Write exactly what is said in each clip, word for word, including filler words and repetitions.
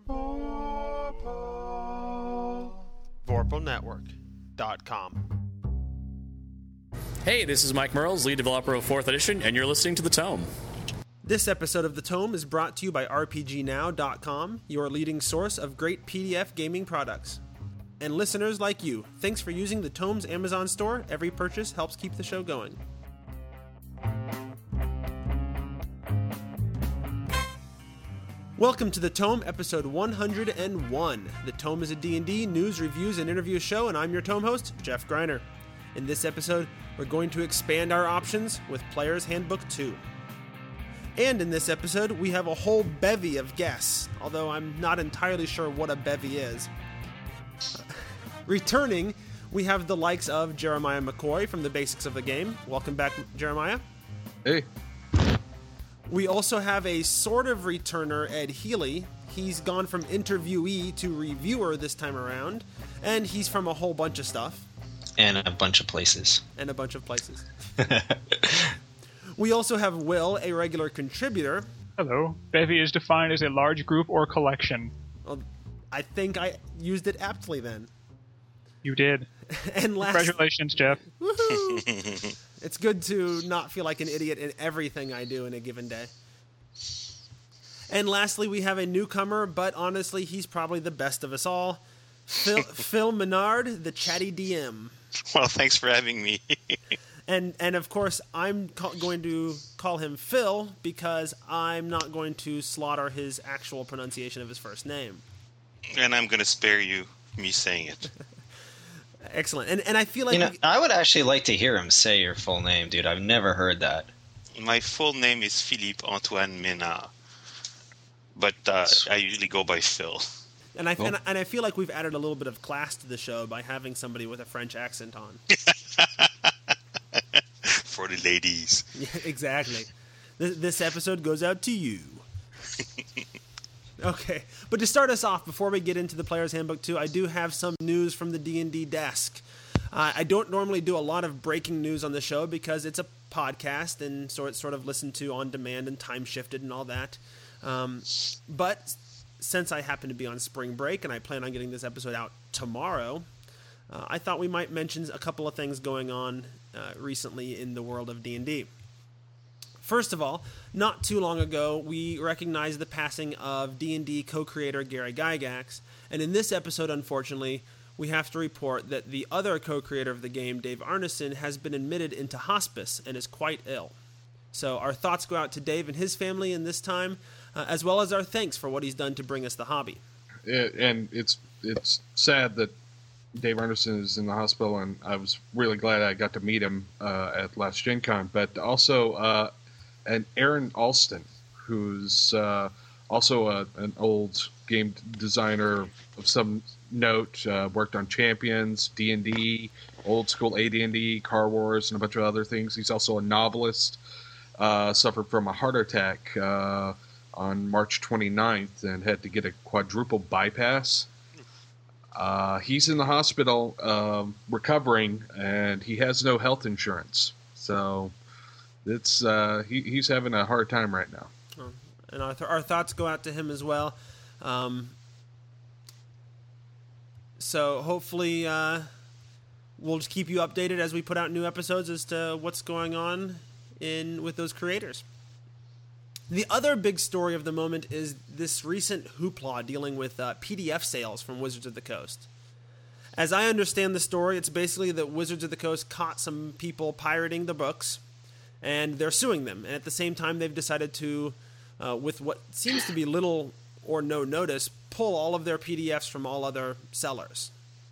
Vorpal Network dot com. Hey, this is Mike Merles, lead developer of fourth Edition, and you're listening to The Tome. This episode of The Tome is brought to you by R P G Now dot com, your leading source of great P D F gaming products. And listeners like you, thanks for using The Tome's Amazon store. Every purchase helps keep the show going. Welcome to The Tome, episode one hundred one. The Tome is a D and D news, reviews, and interview show, and I'm your Tome host, Jeff Greiner. In this episode, we're going to expand our options with Player's Handbook two. And in this episode, we have a whole bevy of guests, although I'm not entirely sure what a bevy is. Returning, we have the likes of Jeremiah McCoy from The Basics of the Game. Welcome back, Jeremiah. Hey. We also have a sort of returner, Ed Healy. He's gone from interviewee to reviewer this time around, and he's from a whole bunch of stuff. And a bunch of places. And a bunch of places. We also have Will, a regular contributor. Hello. Bevy is defined as a large group or collection. Well, I think I used it aptly then. You did. And last... Congratulations, Jeff. Woohoo! It's good to not feel like an idiot in everything I do in a given day. And lastly, we have a newcomer, but honestly, he's probably the best of us all. Phil, Phil Menard, the chatty D M. Well, thanks for having me. And, and of course, I'm ca- going to call him Phil because I'm not going to slaughter his actual pronunciation of his first name. And I'm going to spare you me saying it. Excellent. And and I feel like... You know, we... I would actually like to hear him say your full name, dude. I've never heard that. My full name is Philippe Antoine Ménard. But uh, I usually go by Phil. And I, oh. and, and I feel like we've added a little bit of class to the show by having somebody with a French accent on. For the ladies. Yeah, exactly. This, this episode goes out to you. Okay, but to start us off, before we get into the Player's Handbook two, I do have some news from the D and D desk. Uh, I don't normally do a lot of breaking news on the show because it's a podcast, and so it's sort of listened to on demand and time-shifted and all that. Um, but since I happen to be on spring break and I plan on getting this episode out tomorrow, uh, I thought we might mention a couple of things going on uh, recently in the world of D and D. First of all, not too long ago, we recognized the passing of D and D co-creator Gary Gygax, and in this episode, unfortunately, we have to report that the other co-creator of the game, Dave Arneson, has been admitted into hospice and is quite ill. So our thoughts go out to Dave and his family in this time, uh, as well as our thanks for what he's done to bring us the hobby. It, and it's it's sad that Dave Arneson is in the hospital, and I was really glad I got to meet him uh, at last Gen Con, but also... Uh, And Aaron Alston, who's uh, also a, an old game designer of some note, uh, worked on Champions, D and D, old school A D and D, Car Wars, and a bunch of other things. He's also a novelist, uh, suffered from a heart attack uh, on March twenty-ninth and had to get a quadruple bypass. Uh, he's in the hospital um, recovering, and he has no health insurance. So... It's uh, he, he's having a hard time right now. Oh, and our, th- our thoughts go out to him as well. Um, so hopefully uh, we'll just keep you updated as we put out new episodes as to what's going on in with those creators. The other big story of the moment is this recent hoopla dealing with uh, P D F sales from Wizards of the Coast. As I understand the story, it's basically that Wizards of the Coast caught some people pirating the books, and they're suing them. And at the same time, they've decided to, uh, with what seems to be little or no notice, pull all of their P D Fs from all other sellers.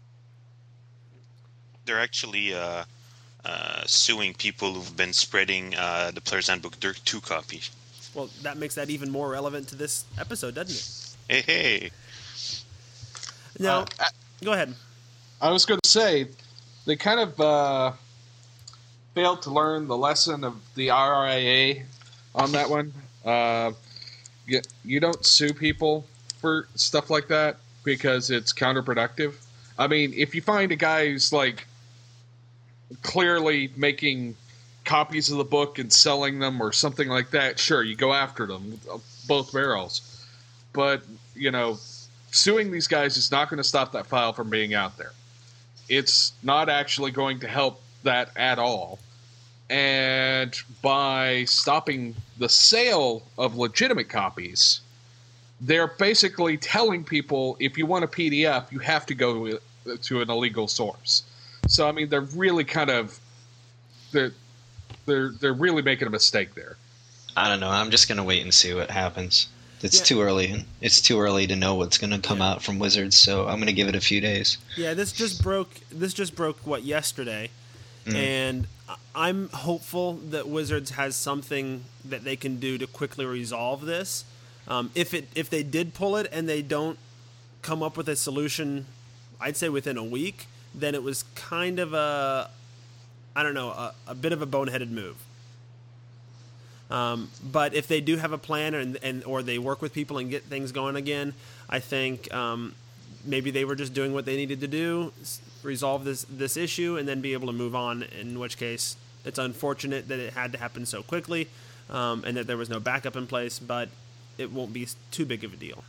They're actually uh, uh, suing people who've been spreading uh, the Player's Handbook Dirk two copy. Well, that makes that even more relevant to this episode, doesn't it? Hey, hey. Now, Uh, go ahead. I was going to say, they kind of uh, failed to learn the lesson of the R I A on that one. Uh, you, you don't sue people for stuff like that because it's counterproductive. I mean, if you find a guy who's like clearly making copies of the book and selling them or something like that, sure, you go after them, both barrels. But, you know, suing these guys is not going to stop that file from being out there. It's not actually going to help that at all. And by stopping the sale of legitimate copies, they're basically telling people, if you want a P D F, you have to go to an illegal source. So, I mean, they're really kind of they're they're they're really making a mistake there. I don't know. I'm just gonna wait and see what happens. It's yeah. too early. It's too early to know what's gonna come yeah. out from Wizards. So I'm gonna give it a few days. Yeah, this just broke. This just broke what yesterday, mm. and I'm hopeful that Wizards has something that they can do to quickly resolve this. Um, if it if they did pull it and they don't come up with a solution, I'd say within a week, then it was kind of a, I don't know, a, a bit of a boneheaded move. Um, but if they do have a plan and, and or they work with people and get things going again, I think um, maybe they were just doing what they needed to do, resolve this this issue, and then be able to move on, in which case it's unfortunate that it had to happen so quickly um, and that there was no backup in place, but it won't be too big of a deal.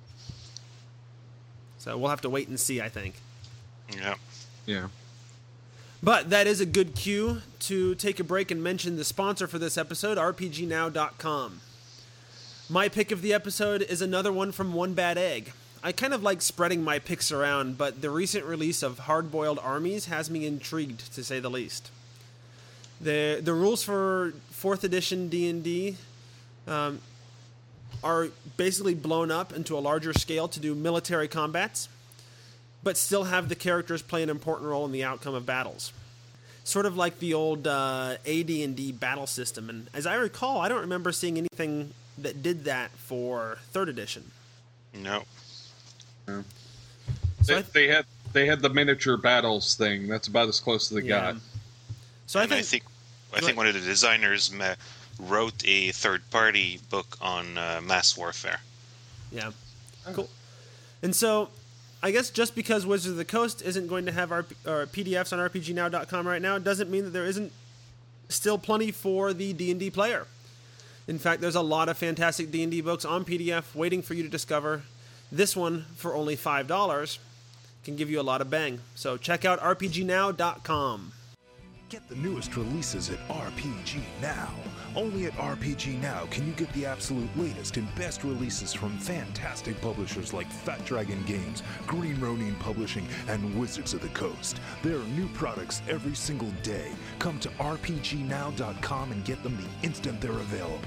So we'll have to wait and see, I think. Yeah. Yeah. But that is a good cue to take a break and mention the sponsor for this episode, R P G now dot com. My pick of the episode is another one from One Bad Egg. I kind of like spreading my picks around, but the recent release of Hard-Boiled Armies has me intrigued, to say the least. The the rules for fourth edition D and D um, are basically blown up into a larger scale to do military combats, but still have the characters play an important role in the outcome of battles. Sort of like the old uh, A D and D battle system. And as I recall, I don't remember seeing anything that did that for third edition. No. no. So they, th- they had they had the miniature battles thing. That's about as close as they yeah. got. So and I think I think, I think one of the designers ma- wrote a third-party book on uh, mass warfare. Yeah. Cool. And so I guess just because Wizards of the Coast isn't going to have our, our P D Fs on R P G now dot com right now doesn't mean that there isn't still plenty for the D and D player. In fact, there's a lot of fantastic D and D books on P D F waiting for you to discover. This one, for only five dollars, can give you a lot of bang. So check out R P G now dot com. Get the newest releases at R P G Now. Only at R P G Now can you get the absolute latest and best releases from fantastic publishers like Fat Dragon Games, Green Ronin Publishing, and Wizards of the Coast. There are new products every single day. Come to R P G now dot com and get them the instant they're available.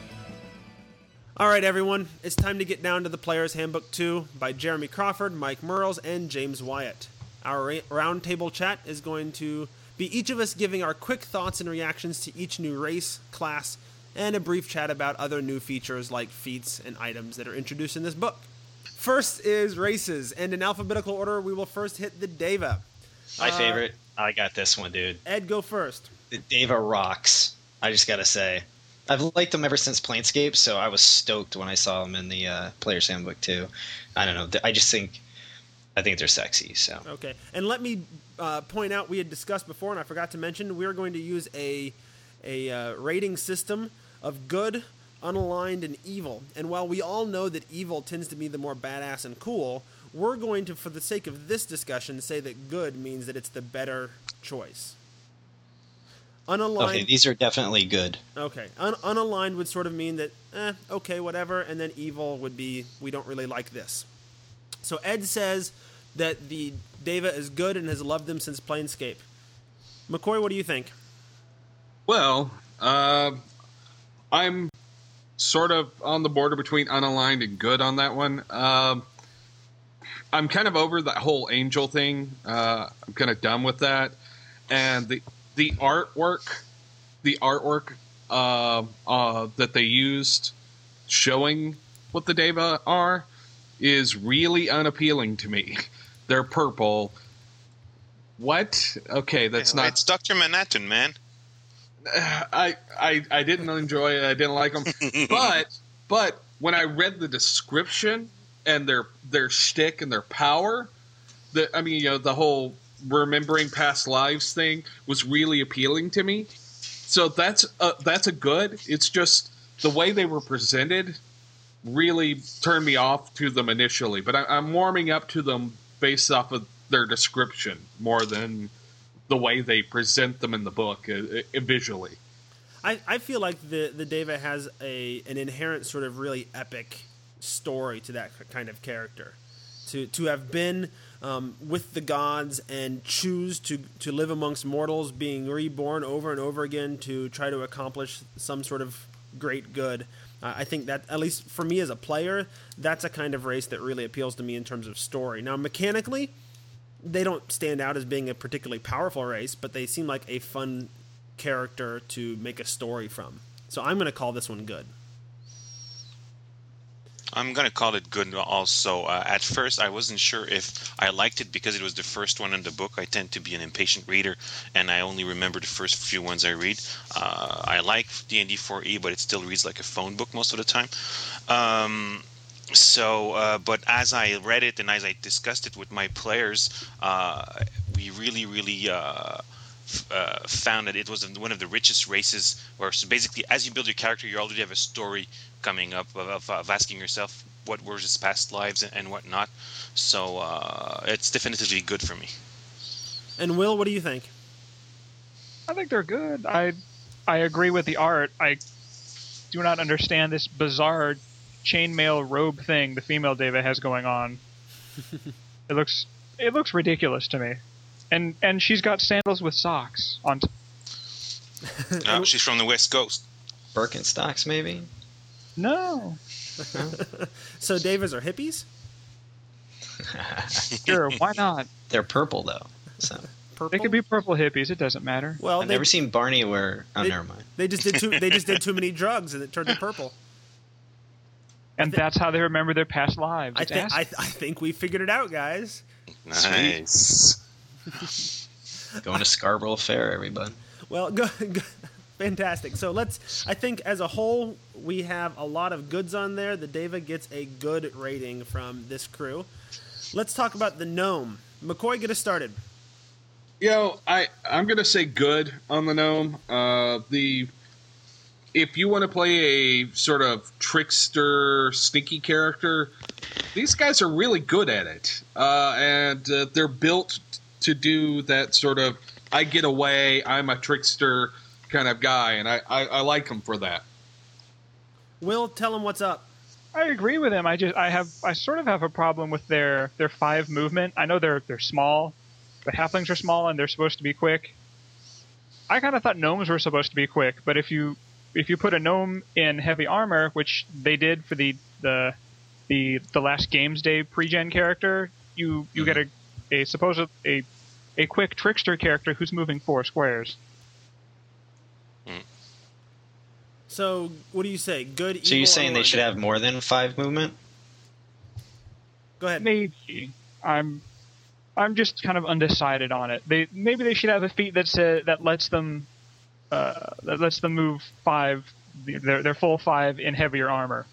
All right, everyone. It's time to get down to the Player's Handbook two by Jeremy Crawford, Mike Merles, and James Wyatt. Our ra- roundtable chat is going to be each of us giving our quick thoughts and reactions to each new race, class, and a brief chat about other new features like feats and items that are introduced in this book. First is races, and in alphabetical order, we will first hit the Deva. My uh, favorite. I got this one, dude. Ed, go first. The Deva rocks. I just gotta say. I've liked them ever since Planescape, so I was stoked when I saw them in the uh, Player's Handbook too. I don't know. I just think, I think they're sexy. So okay, and let me uh, point out, we had discussed before, and I forgot to mention, we are going to use a a uh, rating system of good, unaligned, and evil. And while we all know that evil tends to be the more badass and cool, we're going to, for the sake of this discussion, say that good means that it's the better choice. Unaligned. Okay, these are definitely good. Okay, Un- unaligned would sort of mean that, eh, okay, whatever, and then evil would be, we don't really like this. So Ed says that the Deva is good and has loved them since Planescape. McCoy, what do you think? Well, uh, I'm sort of on the border between unaligned and good on that one. Uh, I'm kind of over that whole angel thing. Uh, I'm kind of done with that. And the the artwork, the artwork uh, uh, that they used showing what the Deva are is really unappealing to me. They're purple. What? Okay, that's yeah, not... It's Doctor Manhattan, man. I, I I didn't enjoy it. I didn't like them. but but when I read the description and their their shtick and their power, the I mean, you know, the whole remembering past lives thing was really appealing to me. So that's a, that's a good. It's just the way they were presented really turned me off to them initially, but I, I'm warming up to them based off of their description more than the way they present them in the book uh, uh, visually. I, I feel like the the Deva has a an inherent sort of really epic story to that kind of character. To to have been um, with the gods and choose to, to live amongst mortals, being reborn over and over again to try to accomplish some sort of great good. Uh, I think that, at least for me as a player, that's a kind of race that really appeals to me in terms of story. Now, mechanically, they don't stand out as being a particularly powerful race, but they seem like a fun character to make a story from. So I'm going to call this one good. I'm going to call it good also. Uh, at first, I wasn't sure if I liked it because it was the first one in the book. I tend to be an impatient reader, and I only remember the first few ones I read. Uh, I like D and D four E, but it still reads like a phone book most of the time. Um, so, uh, but as I read it and as I discussed it with my players, uh, we really, really... Uh, Uh, found that it was one of the richest races, where so basically as you build your character, you already have a story coming up of, of, of asking yourself what were his past lives and, and whatnot. So uh, it's definitively good for me. And Will, what do you think? I think they're good. I I agree with the art. I do not understand this bizarre chainmail robe thing the female Deva has going on. It looks it looks ridiculous to me. And and she's got sandals with socks on. T- no, she's from the West Coast. Birkenstocks, maybe? No. So Devas are hippies? Sure, why not? They're purple, though. So Purple? They could be purple hippies. It doesn't matter. Well, I've they, never seen Barney wear. Oh, they, never mind. They just did too. They just did too many drugs, and it turned to purple. And th- that's how they remember their past lives. I think. I, I think we figured it out, guys. Nice. Going to Scarborough Fair, everybody. Well, go, go, fantastic. So let's. I think as a whole, we have a lot of goods on there. The Deva gets a good rating from this crew. Let's talk about the gnome. McCoy, get us started. You know, I I'm gonna say good on the gnome. Uh, the if you want to play a sort of trickster, sneaky character, these guys are really good at it, uh, and uh, they're built to do that sort of I get away, I'm a trickster kind of guy, and I, I, I like them for that. Will, tell them what's up. I agree with him. I just I have I sort of have a problem with their their five movement. I know they're they're small, but halflings are small and they're supposed to be quick. I kind of thought gnomes were supposed to be quick, but if you if you put a gnome in heavy armor, which they did for the the the, the last Games Day pre-gen character, you you mm-hmm. get a a supposed a a quick trickster character who's moving four squares. Mm. So, what do you say? Good, evil, So you're saying or they should have more than five movement? Go ahead. Maybe. I'm I'm just kind of undecided on it. They maybe they should have a feat that's uh, that lets them uh, that lets them move five their their full five in heavier armor.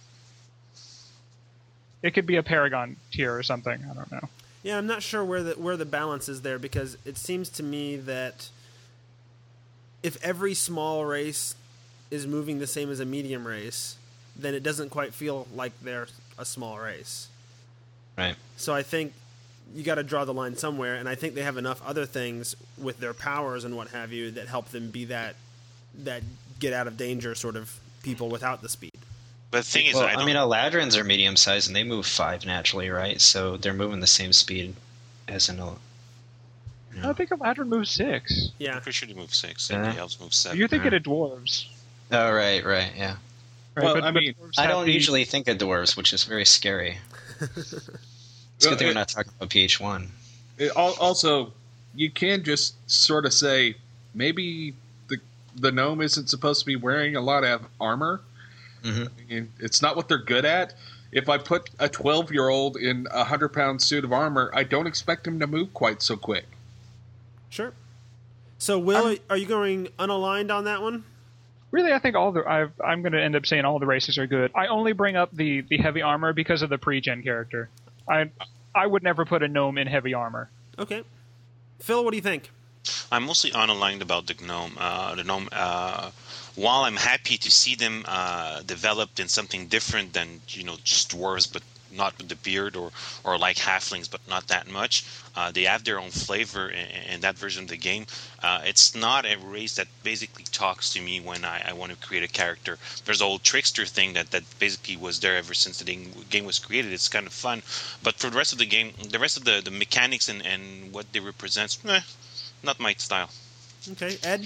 It could be a Paragon tier or something. I don't know. Yeah, I'm not sure where the where the balance is there, because it seems to me that if every small race is moving the same as a medium race, then it doesn't quite feel like they're a small race. Right. So I think you got to draw the line somewhere, and I think they have enough other things with their powers and what have you that help them be that that get out of danger sort of people without the speed. But the thing is, well, I, I mean, Eladrins are medium sized and they move five naturally, right? So they're moving the same speed as an. You know. I think Eladrin moves six. Yeah, I'm pretty sure they move six, Yeah. and the elves move seven. You're thinking of dwarves. Oh, right, right, yeah. Right, Well, but, I but mean, dwarves I have don't the- usually think of dwarves, which is very scary. It's a good thing we're not talking about P H one. It, al- also, you can just sort of say maybe the the gnome isn't supposed to be wearing a lot of armor. Mm-hmm. I mean, it's not what they're good at. If I put a twelve-year-old in a hundred-pound suit of armor, I don't expect him to move quite so quick. sure. So, Will, I'm- are you going unaligned on that one? Really, I think all the I've, I'm going to end up saying all the races are good. I only bring up the, the heavy armor because of the pre-gen character. I I would never put a gnome in heavy armor. Okay. Phil, what do you think? I'm mostly unaligned about the gnome. Uh, the gnome. Uh, while I'm happy to see them uh, developed in something different than you know just dwarves, but not with the beard, or or like halflings, but not that much. Uh, they have their own flavor in, in that version of the game. Uh, it's not a race that basically talks to me when I, I want to create a character. There's a whole trickster thing that, that basically was there ever since the game was created. It's kind of fun, but for the rest of the game, the rest of the, the mechanics and, and what they represent, eh, not my style. Okay, Ed?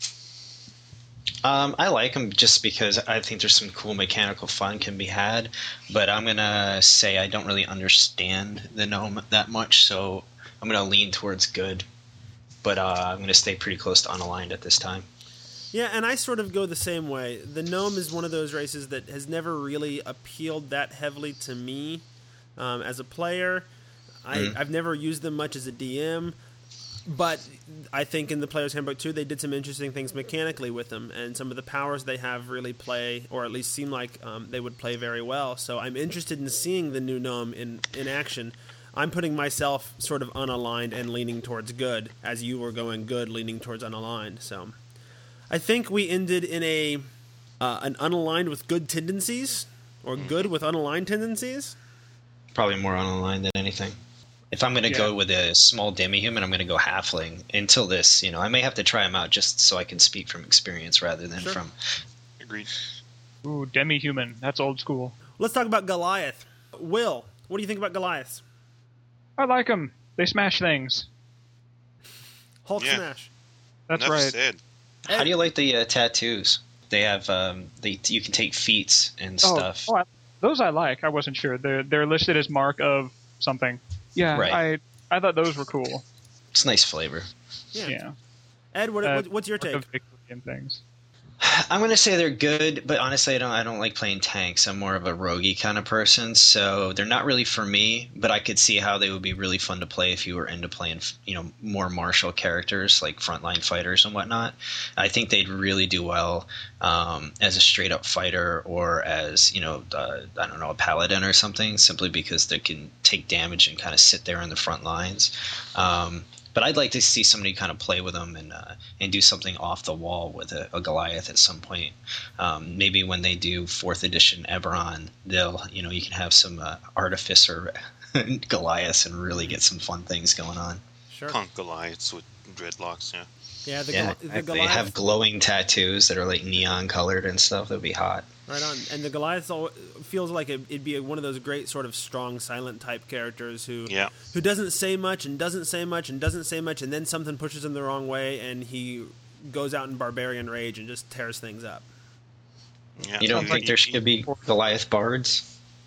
Um, I like them just because I think there's some cool mechanical fun can be had, but I'm going to say I don't really understand the gnome that much, so I'm going to lean towards good, but uh, I'm going to stay pretty close to unaligned at this time. Yeah, and I sort of go the same way. The gnome is one of those races that has never really appealed that heavily to me um, as a player. I, mm. I've never used them much as a D M. But I think in the Player's Handbook two, they did some interesting things mechanically with them, and some of the powers they have really play, or at least seem like um, they would play very well. So I'm interested in seeing the new gnome in, in action. I'm putting myself sort of unaligned and leaning towards good, as you were going good, leaning towards unaligned. So I think we ended in a uh, an unaligned with good tendencies, or good with unaligned tendencies. Probably more unaligned than anything. If I'm going to yeah. go with a small demi-human, I'm going to go halfling. Until this, you know, I may have to try them out just so I can speak from experience rather than sure. from... Agreed. Ooh, demi-human. That's old school. Let's talk about Goliath. Will, what do you think about Goliaths? I like them. They smash things. Hulk yeah. smash. That's Enough right. Said. How do you like the uh, tattoos? They have, um, they you can take feats and oh, stuff. Oh, I, those I like. I wasn't sure. They're, they're listed as mark of something. Yeah, right. I I thought those were cool. It's nice flavor. Yeah. yeah. Ed, what, uh, what, what's your take? And things. I'm going to say they're good, but honestly, I don't. I don't like playing tanks. I'm more of a roguey kind of person, so they're not really for me. But I could see how they would be really fun to play if you were into playing, you know, more martial characters like frontline fighters and whatnot. I think they'd really do well um, as a straight up fighter, or as you know, uh, I don't know, a paladin or something. Simply because they can take damage and kind of sit there in the front lines. Um, But I'd like to see somebody kind of play with them and uh, and do something off the wall with a, a Goliath at some point. Um, maybe when they do fourth edition Eberron, they'll you know you can have some uh, artificer Goliaths and really get some fun things going on. Sure. Punk Goliaths with dreadlocks, yeah. Yeah, the, yeah, the they Goliath have glowing tattoos that are like neon colored and stuff. That'd be hot. Right on. And the Goliath feels like it'd be one of those great sort of strong, silent type characters who yeah. who doesn't say much and doesn't say much and doesn't say much, and then something pushes him the wrong way, and he goes out in barbarian rage and just tears things up. Yeah. You don't You- think you- there should be Goliath bards?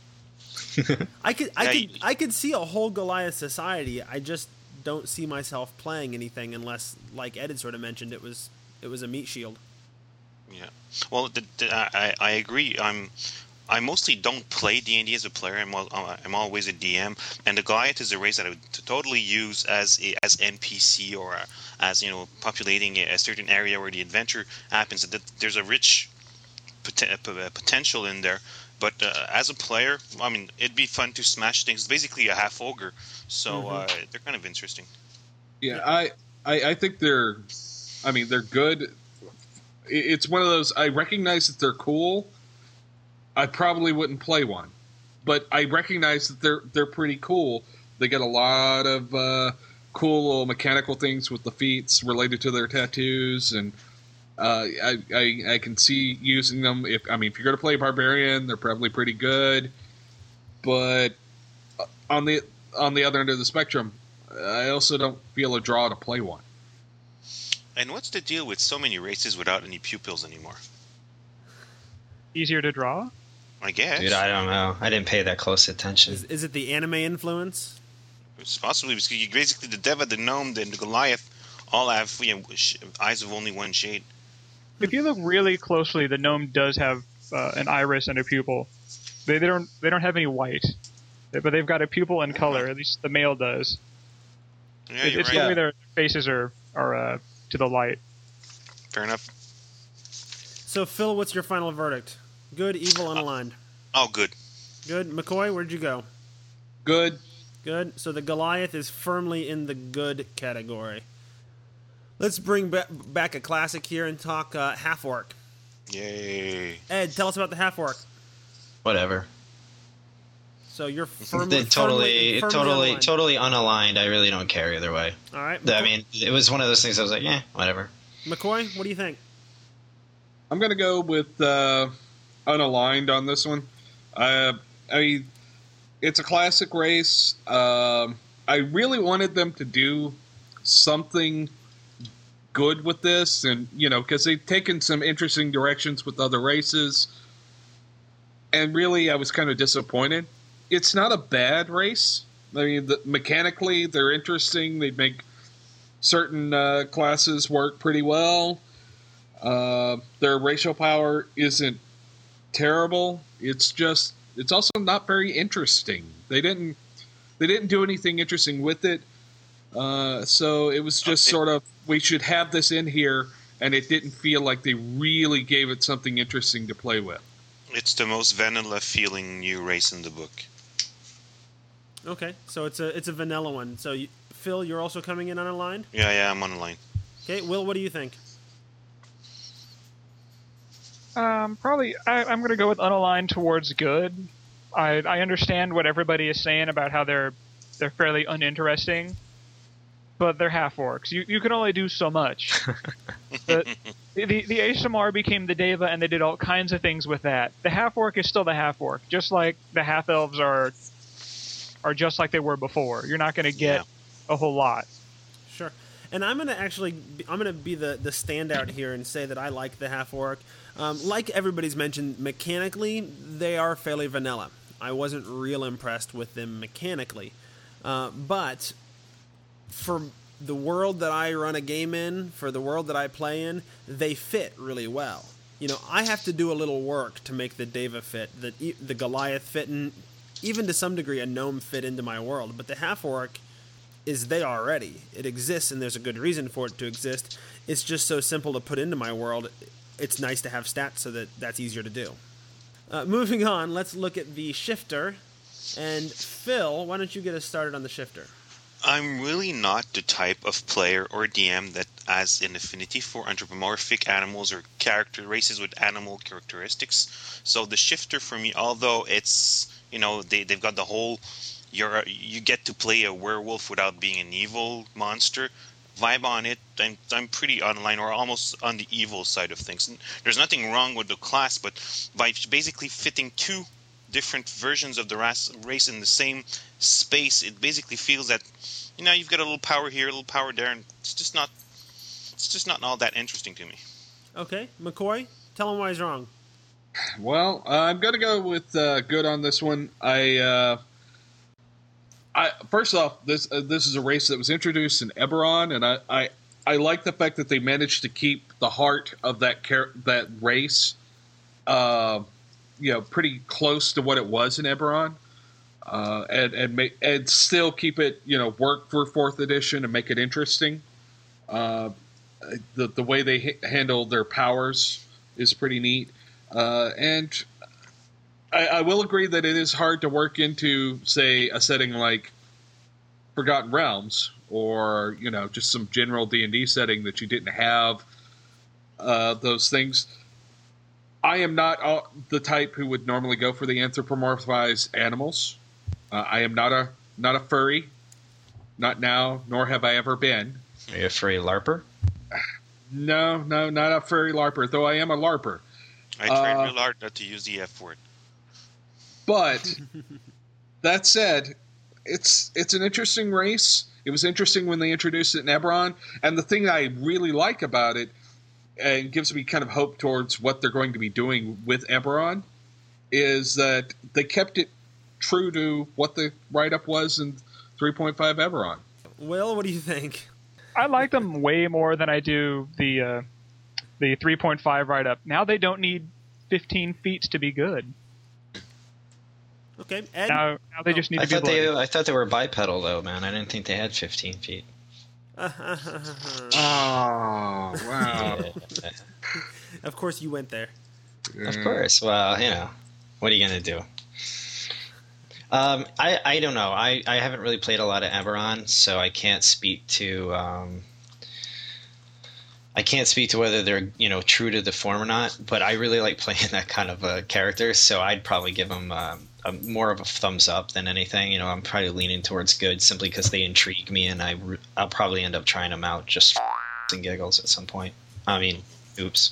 I could, I Yeah, could, you- I could see a whole Goliath society. I just don't see myself playing anything unless, like Ed had sort of mentioned, it was it was a meat shield. Yeah. Well, the, the, I I agree. I'm I mostly don't play D and D as a player. I'm al- I'm always a D M, and the Goliath is a race that I would t- totally use as a, as N P C or uh, as you know populating a, a certain area where the adventure happens. That there's a rich pot- potential in there. But uh, as a player, I mean, it'd be fun to smash things. It's basically a half ogre, so Mm-hmm. uh, they're kind of interesting. Yeah, I, I I think they're, I mean, they're good. It- It's one of those. I recognize that they're cool. I probably wouldn't play one, but I recognize that they're they're pretty cool. They get a lot of uh, cool little mechanical things with the feats related to their tattoos, and uh, I, I I can see using them. If I mean, if you're going to play barbarian, they're probably pretty good. But on the on the other end of the spectrum, I also don't feel a draw to play one. And what's the deal with so many races without any pupils anymore? Easier to draw? I guess. Dude, I don't know. I didn't pay that close attention. Is, is it the anime influence? It's possibly because you basically the Deva, the Gnome, and the Goliath all have you know, sh- eyes of only one shade. If you look really closely, the gnome does have uh, an iris and a pupil. They, they don't they don't have any white, but they've got a pupil and color. At least the male does. Yeah, It- you're it's right. the way their faces are are uh, to the light. Fair enough. So, Phil, what's your final verdict? Good, evil, unaligned. Oh, good. Good. McCoy, where'd you go? Good. Good. So the Goliath is firmly in the good category. Let's bring ba- back a classic here and talk uh, half orc. Yay. Ed, tell us about the half orc. Whatever. So you're firmly, totally, firmly, firmly totally, unaligned. totally unaligned. I really don't care either way. All right. I mean, it was one of those things I was like, eh, whatever. McCoy, what do you think? I'm going to go with uh, unaligned on this one. Uh, I mean, it's a classic race. Um, I really wanted them to do something good with this, and you know, because they've taken some interesting directions with other races, and really, I was kind of disappointed. It's not a bad race. I mean, the, mechanically, they're interesting. They make certain uh, classes work pretty well. Uh, their racial power isn't terrible. It's just, it's also not very interesting. They didn't, they didn't do anything interesting with it. Uh, so it was just Okay. sort of, we should have this in here, and it didn't feel like they really gave it something interesting to play with. It's the most vanilla feeling new race in the book. Okay, so it's a it's a vanilla one. So you, Phil, you're also coming in unaligned. Yeah, yeah, I'm on the line. Okay, Will, what do you think? Um, probably, I, I'm going to go with unaligned towards good. I I understand what everybody is saying about how they're they're fairly uninteresting, but they're half orcs. You you can only do so much. the, the the A S M R became the Deva, and they did all kinds of things with that. The half orc is still the half orc, just like the half elves are are just like they were before. You're not going to get Yeah. a whole lot. Sure. And I'm gonna actually, be, I'm gonna be the the standout here and say that I like the half orc. Um, like everybody's mentioned, mechanically they are fairly vanilla. I wasn't real impressed with them mechanically, uh, but for the world that I run a game in, for the world that I play in, they fit really well. You know, I have to do a little work to make the Deva fit, the the Goliath fit, and even to some degree a gnome fit into my world. But the half orc is there already. It exists, and there's a good reason for it to exist. It's just so simple to put into my world. It's nice to have stats so that that's easier to do. Uh, moving on, let's look at the shifter. And Phil, why don't you get us started on the shifter? I'm really not the type of player or D M that has an affinity for anthropomorphic animals or character races with animal characteristics. So the shifter for me, although it's, you know, they, they've got the whole, you're you get to play a werewolf without being an evil monster vibe on it, I'm, I'm pretty online or almost on the evil side of things. And there's nothing wrong with the class, but by basically fitting two different versions of the race, race in the same space, it basically feels that, you know, you've got a little power here, a little power there, and it's just not it's just not all that interesting to me. Okay, McCoy, tell him why he's wrong. Well, uh, I'm going to go with uh, good on this one. I, uh, I first off, this uh, this is a race that was introduced in Eberron, and I, I, I like the fact that they managed to keep the heart of that car- that race, uh, you know, pretty close to what it was in Eberron, uh, and and make and still keep it, you know, work for fourth edition and make it interesting. Uh, the the way they ha- handle their powers is pretty neat. Uh, and I, I will agree that it is hard to work into, say, a setting like Forgotten Realms, or you know, just some general D and D setting that you didn't have uh, those things. I am not uh, the type who would normally go for the anthropomorphized animals. Uh, I am not a not a furry, not now, nor have I ever been. Are you a furry LARPer? No, no, not a furry LARPer, though I am a LARPer. I tried Uh, real hard not to use the F word. But that said, it's it's an interesting race. It was interesting when they introduced it in Eberron, and the thing that I really like about it, and gives me kind of hope towards what they're going to be doing with Eberron, is that they kept it true to what the write-up was in three point five Eberron. Will, what do you think? I like them way more than I do the uh, the three point five write-up. Now they don't need fifteen feet to be good. Okay, Ed? Now, now they just need I to be thought they bloody. I thought they were bipedal though, man. I didn't think they had fifteen feet. Oh, wow. Yeah. Of course you went there. Of course. Well, you know, what are you gonna do? Um, I I don't know. I, I haven't really played a lot of Eberron, so I can't speak to um, I can't speak to whether they're, you know, true to the form or not, but I really like playing that kind of a character, so I'd probably give them uh, a, more of a thumbs up than anything. You know, I'm probably leaning towards good simply because they intrigue me, and I, I'll probably end up trying them out just for and giggles at some point. I mean, oops.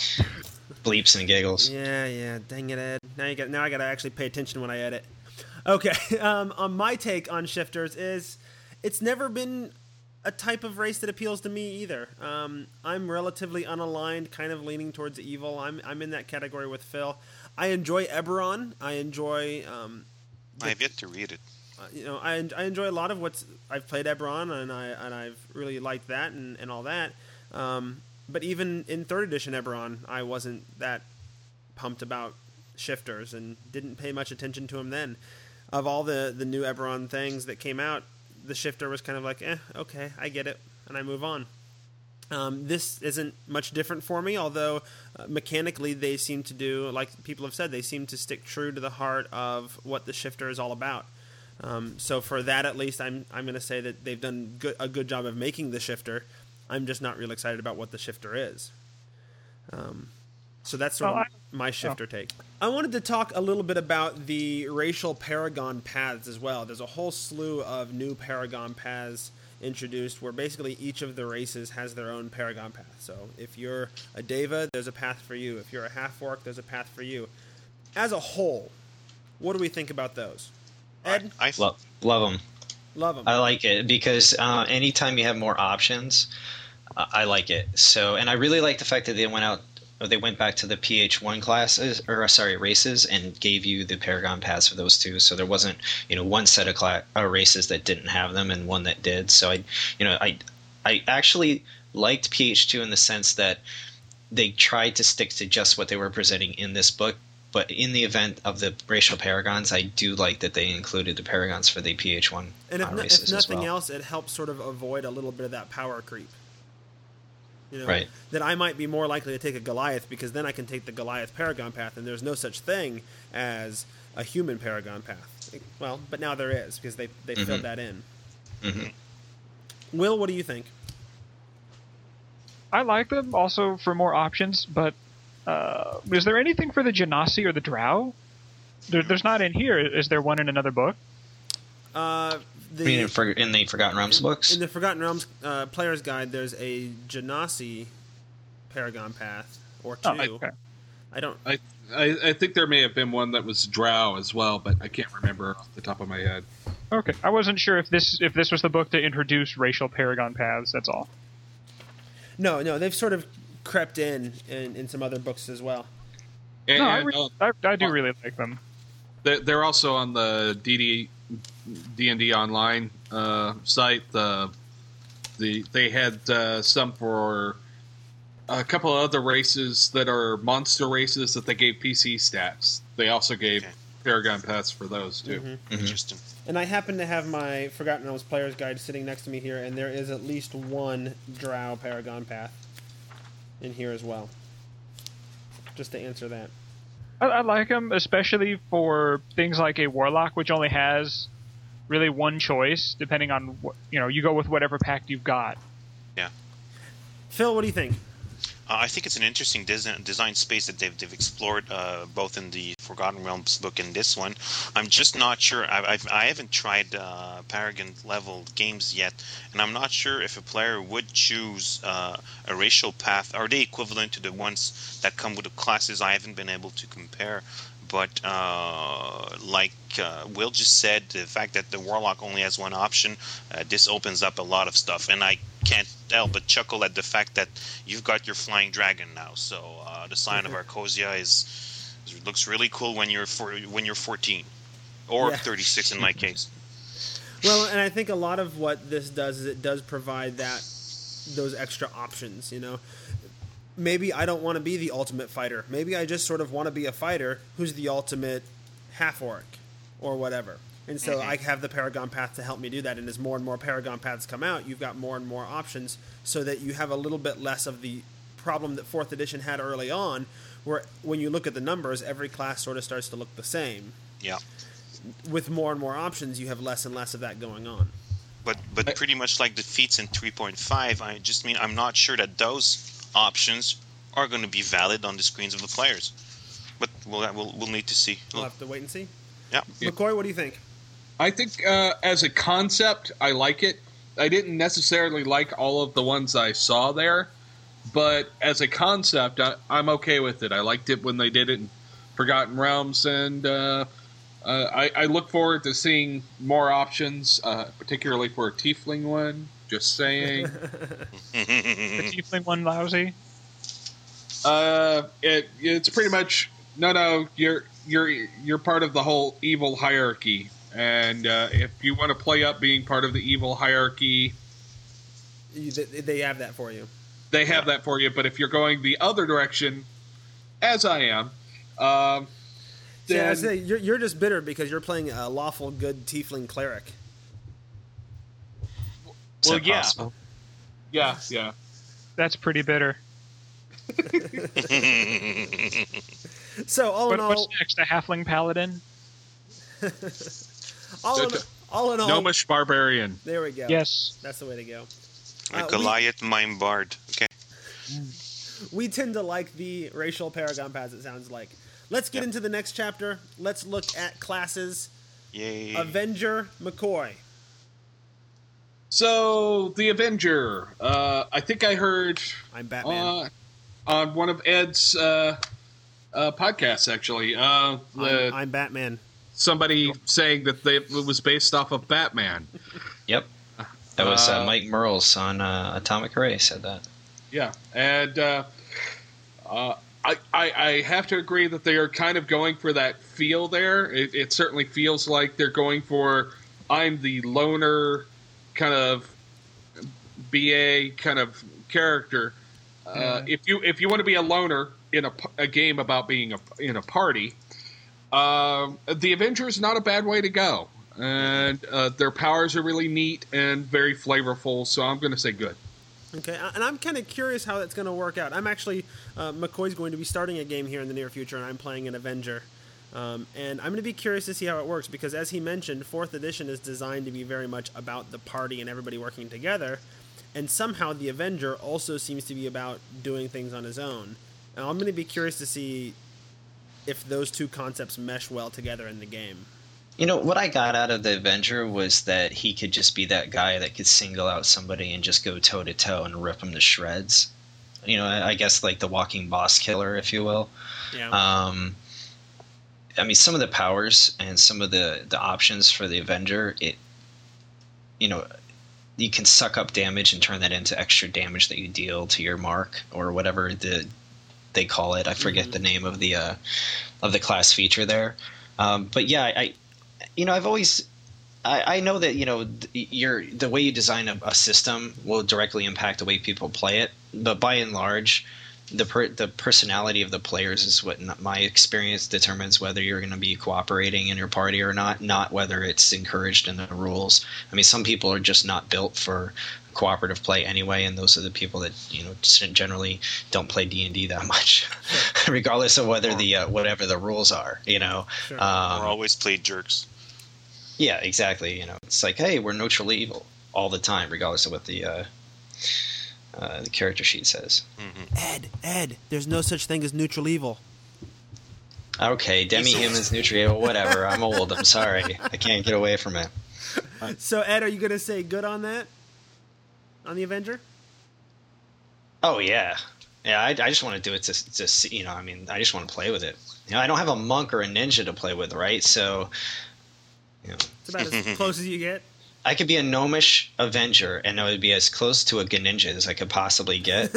Bleeps and giggles. Yeah, yeah. Dang it, Ed. Now you got. Now I got to actually pay attention when I edit. Okay. Um, on my take on shifters is, it's never been a type of race that appeals to me either. Um, I'm relatively unaligned, kind of leaning towards evil. I'm I'm in that category with Phil. I enjoy Eberron. I enjoy. Um, the, I have yet to read it. Uh, you know, I I enjoy a lot of what's I've played Eberron, and I and I've really liked that and, and all that. Um, but even in third edition Eberron, I wasn't that pumped about shifters and didn't pay much attention to them then. Of all the the new Eberron things that came out, the shifter was kind of like, eh, okay, I get it, and I move on. Um, this isn't much different for me, although uh, mechanically they seem to do, like people have said, they seem to stick true to the heart of what the shifter is all about. Um, so for that, at least, I'm I'm going to say that they've done good, a good job of making the shifter. I'm just not real excited about what the shifter is. Um, so that's sort oh, of I, my shifter oh. take. I wanted to talk a little bit about the racial Paragon paths as well. There's a whole slew of new Paragon paths introduced where basically each of the races has their own Paragon path. So if you're a Deva, there's a path for you. If you're a half-orc, there's a path for you. As a whole, what do we think about those? Ed? I, I Love, love them. Love them. I like it because uh, anytime you have more options, uh, I like it. So, and I really like the fact that they went out, or they went back to the P H one classes, or sorry, races, and gave you the Paragon paths for those two. So there wasn't, you know, one set of cla- uh, races that didn't have them and one that did. So I, you know, I, I actually liked P H two in the sense that they tried to stick to just what they were presenting in this book. But in the event of the racial paragons, I do like that they included the paragons for the P H one And if, uh, no, races if nothing as well. else, it helps sort of avoid a little bit of that power creep. You know, Right. that I might be more likely to take a Goliath because then I can take the Goliath Paragon path, and there's no such thing as a human Paragon path. Well, but now there is because they they Mm-hmm. filled that in. Mm-hmm. Will, what do you think? I like them also for more options, but uh, is there anything for the Genasi or the Drow? There, there's not in here. Is there one in another book? Uh, the, I mean, in, for, in the Forgotten Realms books? in the Forgotten Realms uh, Player's Guide, there's a Genasi Paragon path or two. Oh, okay. I don't. I, I I think there may have been one that was Drow as well, but I can't remember off the top of my head. Okay, I wasn't sure if this if this was the book to introduce racial paragon paths. That's all. No, no, they've sort of crept in in, in some other books as well. And, No, I, and, re- uh, I, I do really like them. They're they're also on the D D D and D Online uh, site. The the they had uh, some for a couple of other races that are monster races that they gave P C stats. They also gave Okay. Paragon paths for those too. Mm-hmm. Interesting. And I happen to have my Forgotten Realms Player's Guide sitting next to me here, and there is at least one Drow Paragon path in here as well. Just to answer that. I, I like them, especially for things like a Warlock, which only has really one choice, depending on what, you know, you go with whatever pact you've got. Yeah. Phil, what do you think? Uh, I think it's an interesting design, design space that they've, they've explored uh, both in the Forgotten Realms book and this one. I'm just not sure. I, I've, I haven't tried uh, Paragon level games yet, and I'm not sure if a player would choose uh, a racial path. Are they equivalent to the ones that come with the classes? I haven't been able to compare. But uh, like uh, Will just said, the fact that the Warlock only has one option, uh, this opens up a lot of stuff. And I can't help but chuckle at the fact that you've got your Flying Dragon now. So uh, the Sign of Arcosia is, is looks really cool when you're for, when you're fourteen, or Yeah. thirty-six in my case. Well, and I think a lot of what this does is it does provide that those extra options, you know. Maybe I don't want to be the ultimate fighter. Maybe I just sort of want to be a fighter who's the ultimate half-orc or whatever. And so Mm-hmm. I have the Paragon path to help me do that. And as more and more Paragon paths come out, you've got more and more options so that you have a little bit less of the problem that fourth edition had early on, where when you look at the numbers, every class sort of starts to look the same. Yeah. With more and more options, you have less and less of that going on. But but pretty much like the feats in three point five, I just mean I'm not sure that those options are going to be valid on the screens of the players. But we'll we'll, we'll need to see. We'll have to wait and see. Yeah. McCoy, what do you think? I think uh, as a concept, I like it. I didn't necessarily like all of the ones I saw there, but as a concept, I, I'm okay with it. I liked it when they did it in Forgotten Realms, and uh, uh, I, I look forward to seeing more options, uh, particularly for a Tiefling one. Just saying. The Tiefling one lousy? Uh, it it's pretty much no, no. You're you're you're part of the whole evil hierarchy, and uh, if you want to play up being part of the evil hierarchy, You, they, they have that for you. they have that for you. But if you're going the other direction, as I am, um, See, I then say you're, you're just bitter because you're playing a lawful good tiefling cleric. Is well, that yeah, possible? yeah, yeah. That's pretty bitter. So all What, in all, what's next? A halfling paladin? all in, all in all, Gnomish barbarian. there we go. Yes. That's the way to go. A Uh, we- Goliath mime bard. Okay. We tend to like the racial paragon paths, it sounds like. Let's get Yep. into the next chapter. Let's look at classes. Yay. Avenger McCoy. So the Avenger. Uh, I think I heard I'm Batman. uh, on one of Ed's uh, uh, podcasts, actually. Uh, the, I'm, I'm Batman. somebody saying that they, it was based off of Batman. Yep. That was uh, Uh, Mike Merles on uh, Atomic Array said that. Yeah, and uh, uh, I, I I have to agree that they are kind of going for that feel there. It, it certainly feels like they're going for I'm the loner kind of B A kind of character. Uh, if you if you want to be a loner in a, p- a game about being a, in a party, um, the Avenger is not a bad way to go. And uh, their powers are really neat and very flavorful, so I'm going to say good. Okay, and I'm kind of curious how that's going to work out. I'm actually, uh, McCoy's going to be starting a game here in the near future, and I'm playing an Avenger. Um, and I'm going to be curious to see how it works, because as he mentioned, fourth edition is designed to be very much about the party and everybody working together, and somehow the Avenger also seems to be about doing things on his own. And I'm going to be curious to see if those two concepts mesh well together in the game. You know, what I got out of the Avenger was that he could just be that guy that could single out somebody and just go toe-to-toe and rip them to shreds. You know, I guess like the walking boss killer, if you will. Yeah. Um, I mean, some of the powers and some of the, the options for the Avenger, it, you know, you can suck up damage and turn that into extra damage that you deal to your mark or whatever the they call it. I forget Mm-hmm. the name of the uh, of the class feature there. Um, but yeah, I, you know, I've always, I, I know that you know your the way you design a, a system will directly impact the way people play it. But by and large, the per, the personality of the players is what n- my experience determines whether you're going to be cooperating in your party or not. Not whether it's encouraged in the rules. I mean, some people are just not built for cooperative play anyway, and those are the people that you know just generally don't play D and D that much, sure. regardless of whether the uh, whatever the rules are. You know, Sure. um, Or always play jerks. yeah, exactly. You know, it's like, hey, we're neutral evil all the time, regardless of what the uh, uh, the character sheet says. Ed, Ed, there's no such thing as neutral evil. Okay, demi-humans, neutral evil, whatever. I'm old. I'm sorry. I can't get away from it. So, Ed, are you going to say good on that? On the Avenger? Oh yeah, yeah. I, I just want to do it to, to see, you know. I mean, I just want to play with it. You know, I don't have a monk or a ninja to play with, right? So, you know, It's about as close as you get. I could be a gnomish Avenger, and it would be as close to a Greninja as I could possibly get.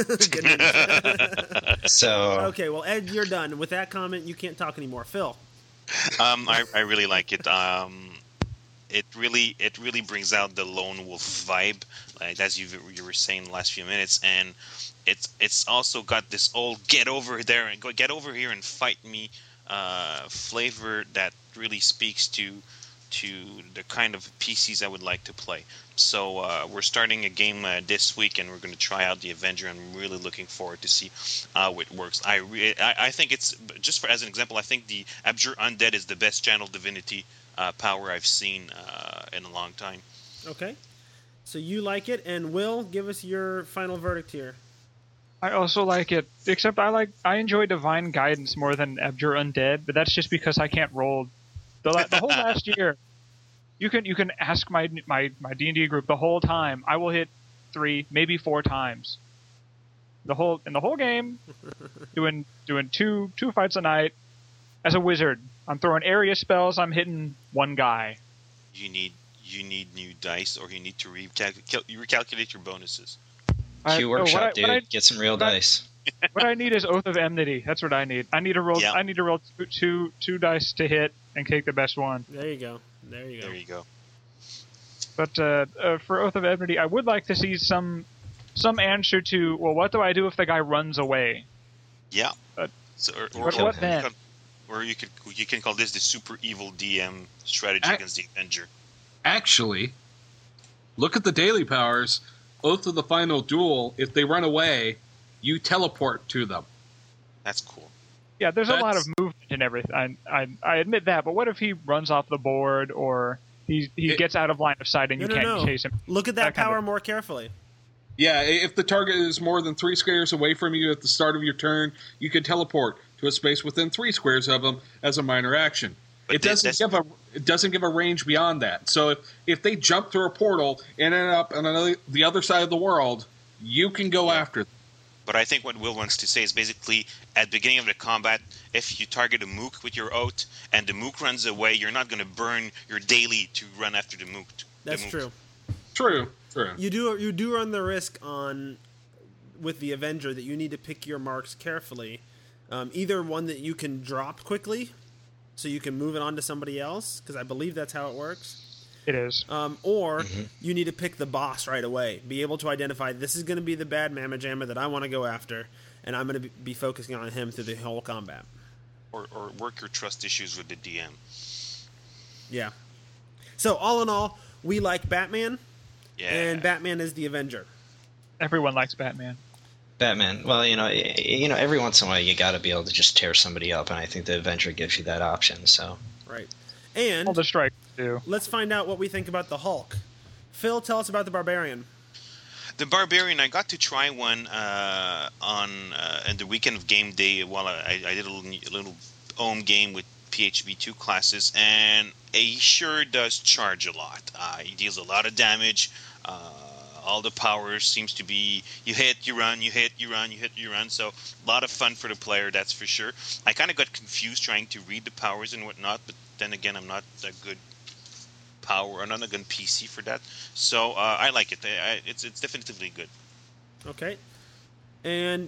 So, Okay, well, Ed, you're done. With that comment, you can't talk anymore. Phil. Um, I, I really like it. Um, it really it really brings out the lone wolf vibe, like as you you were saying the last few minutes, and it's it's also got this old get over there and go get over here and fight me uh, flavor that really speaks to to the kind of P Cs I would like to play. So uh, we're starting a game uh, this week, and we're going to try out the Avenger. I'm really looking forward to see how it works. I, re- I I think it's just for as an example. I think the Abjure Undead is the best channel divinity uh, power I've seen uh, in a long time. Okay. So you like it, and Will, give us your final verdict here. I also like it, except I like I enjoy Divine Guidance more than Abjure Undead, but that's just because I can't roll. The, la- the whole last year, you can you can ask my my my D and D group the whole time. I will hit three, maybe four times. The whole in the whole game, doing doing two two fights a night. As a wizard, I'm throwing area spells. I'm hitting one guy. You need you need new dice, or you need to recalculate recalculate your bonuses. Q I- Workshop, oh, what I- dude. what I- Get some real what I- dice. What I need is Oath of Enmity. That's what I need. I need to roll. Yeah. I need to roll two, two two dice to hit and take the best one. There you go. There you go. There you go. But uh, uh, for Oath of Enmity, I would like to see some some answer to, well, what do I do if the guy runs away? Yeah. Uh, so, or, or, what- or, what you then? can- or you could you can call this the super evil D M strategy I- against the Avenger. Actually, look at the daily powers. Oath of the Final Duel. If they run away, you teleport to them. That's cool. Yeah, there's a lot of That's- movement and everything. I, I I admit that, but what if he runs off the board or he he It- gets out of line of sight and No, you no, can't no. chase him? Look at that, That kind power of- more carefully. Yeah, if the target is more than three squares away from you at the start of your turn, you can teleport to a space within three squares of them as a minor action. But it thi- doesn't that's- give a it doesn't give a range beyond that. So if, if they jump through a portal and end up on another, the other side of the world, you can go after them. But I think what Will wants to say is basically at the beginning of the combat, if you target a mook with your oath and the mook runs away, you're not going to burn your daily to run after the mook. the That's mook. true. True, true. You do you do run the risk on with the Avenger that you need to pick your marks carefully. Um, either one that you can drop quickly, so you can move it on to somebody else, because I believe that's how it works. It is. Um, or you need to pick the boss right away. Be able to identify this is going to be the bad Mamma Jamma that I want to go after, and I'm going to be focusing on him through the whole combat. Or, or work your trust issues with the D M. Yeah. So all in all, we like Batman, Yeah. and Batman is the Avenger. Everyone likes Batman. Batman. Well, you know, y- you know, every once in a while you got to be able to just tear somebody up, and I think the Avenger gives you that option. So, Right. And All the strikes do. let's find out what we think about the Hulk. Phil, tell us about the Barbarian. The Barbarian, I got to try one uh, on uh, in the weekend of game day while I, I did a little, a little home game with P H B two classes, and he sure does charge a lot. Uh, he deals a lot of damage. Uh, all the power seems to be you hit, you run, you hit, you run, you hit, you run. So a lot of fun for the player, that's for sure. I kind of got confused trying to read the powers and whatnot, but then again, I'm not a good power, I'm not a good P C for that. So uh, I like it. I, it's it's definitively good. Okay. And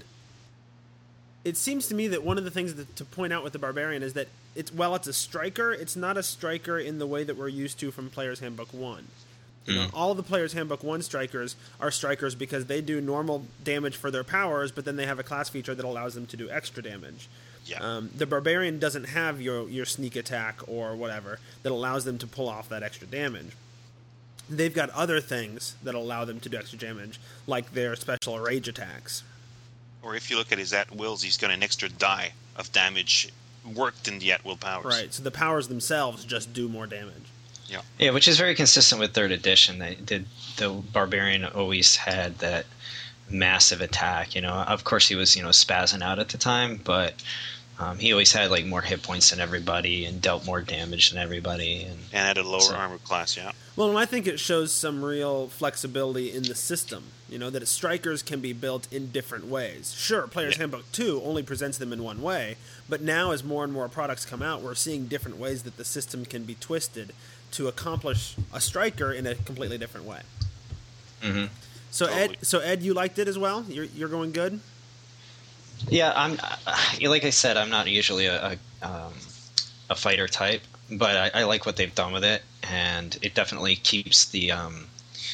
it seems to me that one of the things that, to point out with the Barbarian is that it's while it's a striker, it's not a striker in the way that we're used to from Player's Handbook one. You know, all the Player's Handbook one strikers are strikers because they do normal damage for their powers, but then they have a class feature that allows them to do extra damage. Yeah. Um, the Barbarian doesn't have your your sneak attack or whatever that allows them to pull off that extra damage. They've got other things that allow them to do extra damage, like their special rage attacks. Or if you look at his at wills, he's got an extra die of damage worked in the at will powers. Right, so the powers themselves just do more damage. Yeah. yeah, which is very consistent with third edition. They did the Barbarian always had that massive attack. You know, of course he was you know spazzing out at the time, but um, he always had like more hit points than everybody and dealt more damage than everybody. And And at a lower So- armor class, yeah. Well, and I think it shows some real flexibility in the system. You know, that strikers can be built in different ways. Sure, Player's Yeah. Handbook two only presents them in one way, but now as more and more products come out, we're seeing different ways that the system can be twisted to accomplish a striker in a completely different way. Mhm. So Totally. Ed, so Ed, you liked it as well? You're you're going good? yeah, I'm uh, like I said, I'm not usually a a, um, a fighter type, but I, I like what they've done with it, and it definitely keeps the um,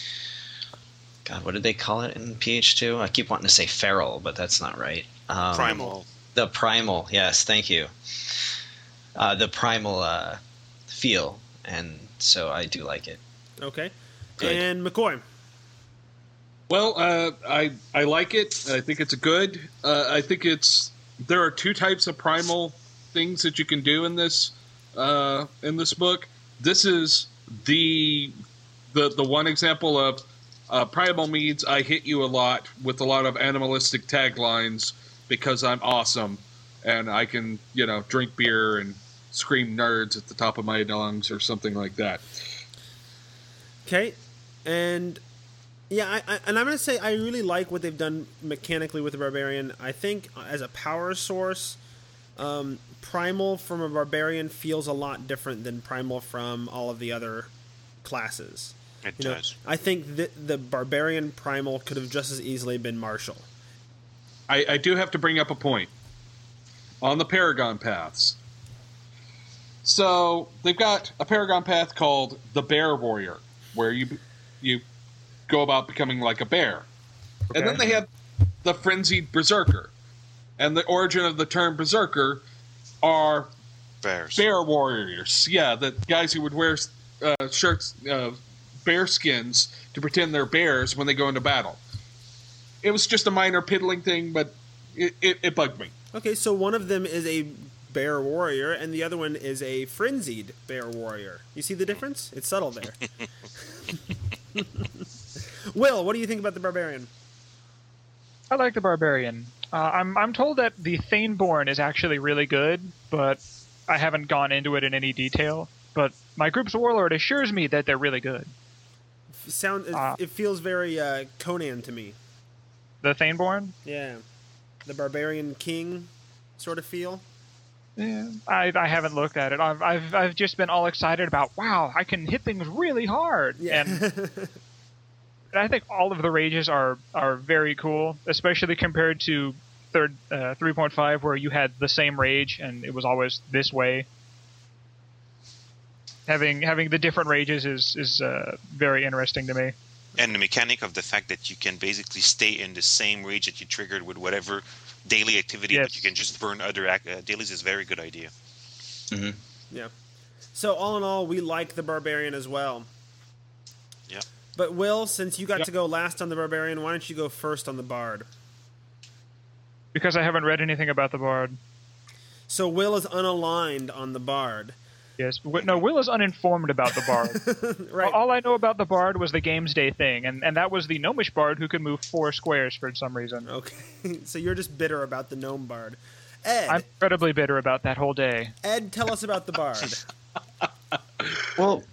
God, what did they call it in P H two? I keep wanting to say feral, but that's not right. Um, Primal. The primal, yes, thank you. Uh, the primal uh, feel, and so I do like it. Okay. Good. And McCoy. Well, uh, I I like it. I think it's a good. Uh, I think it's there are two types of primal things that you can do in this uh, in this book. This is the the the one example of Uh, Primal means I hit you a lot with a lot of animalistic taglines because I'm awesome and I can, you know, drink beer and scream nerds at the top of my lungs or something like that. Okay, and yeah, I, I, and I'm going to say I really like what they've done mechanically with the Barbarian. I think as a power source, um, Primal from a Barbarian feels a lot different than Primal from all of the other classes. It You know, does. I think that the Barbarian Primal could have just as easily been Martial. I, I do have to bring up a point on the Paragon Paths. So they've got a Paragon Path called the Bear Warrior, where you you go about becoming like a bear. Okay. And then they have the Frenzied Berserker. And the origin of the term Berserker are Bears. bear warriors. Yeah, the guys who would wear uh, shirts, uh, bear skins to pretend they're bears when they go into battle. It was just a minor piddling thing, but it, it, it bugged me. Okay, so one of them is a bear warrior, and the other one is a frenzied bear warrior. You see the difference? It's subtle there. Will, what do you think about the Barbarian? I like the Barbarian. Uh, I'm I'm told that the Thaneborn is actually really good, but I haven't gone into it in any detail. But my group's warlord assures me that they're really good. Sound it, Uh, it feels very uh, Conan to me. The Thaneborn? Yeah, the Barbarian King sort of feel. Yeah, I, I haven't looked at it. I've, I've I've just been all excited about, wow, I can hit things really hard. Yeah. And, and I think all of the rages are, are very cool, especially compared to third uh, three point five, where you had the same rage and it was always this way. Having having the different rages is is uh, very interesting to me. And the mechanic of the fact that you can basically stay in the same rage that you triggered with whatever daily activity, Yes. but you can just burn other ac- uh, dailies is a very good idea. Hmm. Yeah. So all in all, we like the Barbarian as well. Yeah. But Will, since you got Yep. to go last on the Barbarian, why don't you go first on the Bard? Because I haven't read anything about the Bard. So Will is unaligned on the Bard. Yes. W- No, Will is uninformed about the Bard. Right. All I know about the Bard was the Games Day thing, and, and that was the Gnomish Bard who could move four squares for some reason. Okay. So you're just bitter about the Gnome Bard. Ed, I'm incredibly bitter about that whole day. Ed, tell us about the Bard. Well,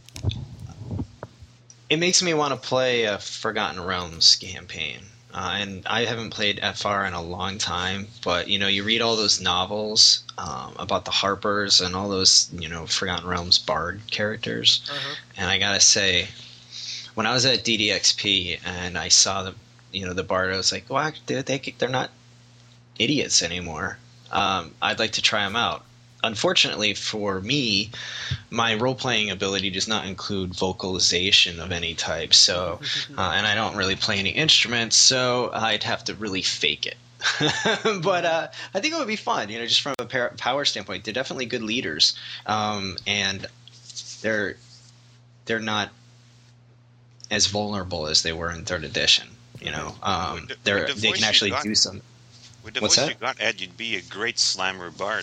it makes me want to play a Forgotten Realms campaign. Uh, and I haven't played F R in a long time, but you know, you read all those novels um, about the Harpers and all those, you know, Forgotten Realms bard characters. Uh-huh. And I gotta say, when I was at D D X P and I saw the, you know, the bard, I was like, "Wow, dude, they they're not idiots anymore." Um, I'd like to try them out. Unfortunately for me, my role-playing ability does not include vocalization of any type, so uh, and I don't really play any instruments, so I'd have to really fake it. But uh, I think it would be fun, you know, just from a par- power standpoint. They're definitely good leaders, um, and they're they're not as vulnerable as they were in third edition. You know, um, With the- they're with the they voice can you actually got- do some. With the What's voice that? you got, Ed, you'd be a great slammer bard.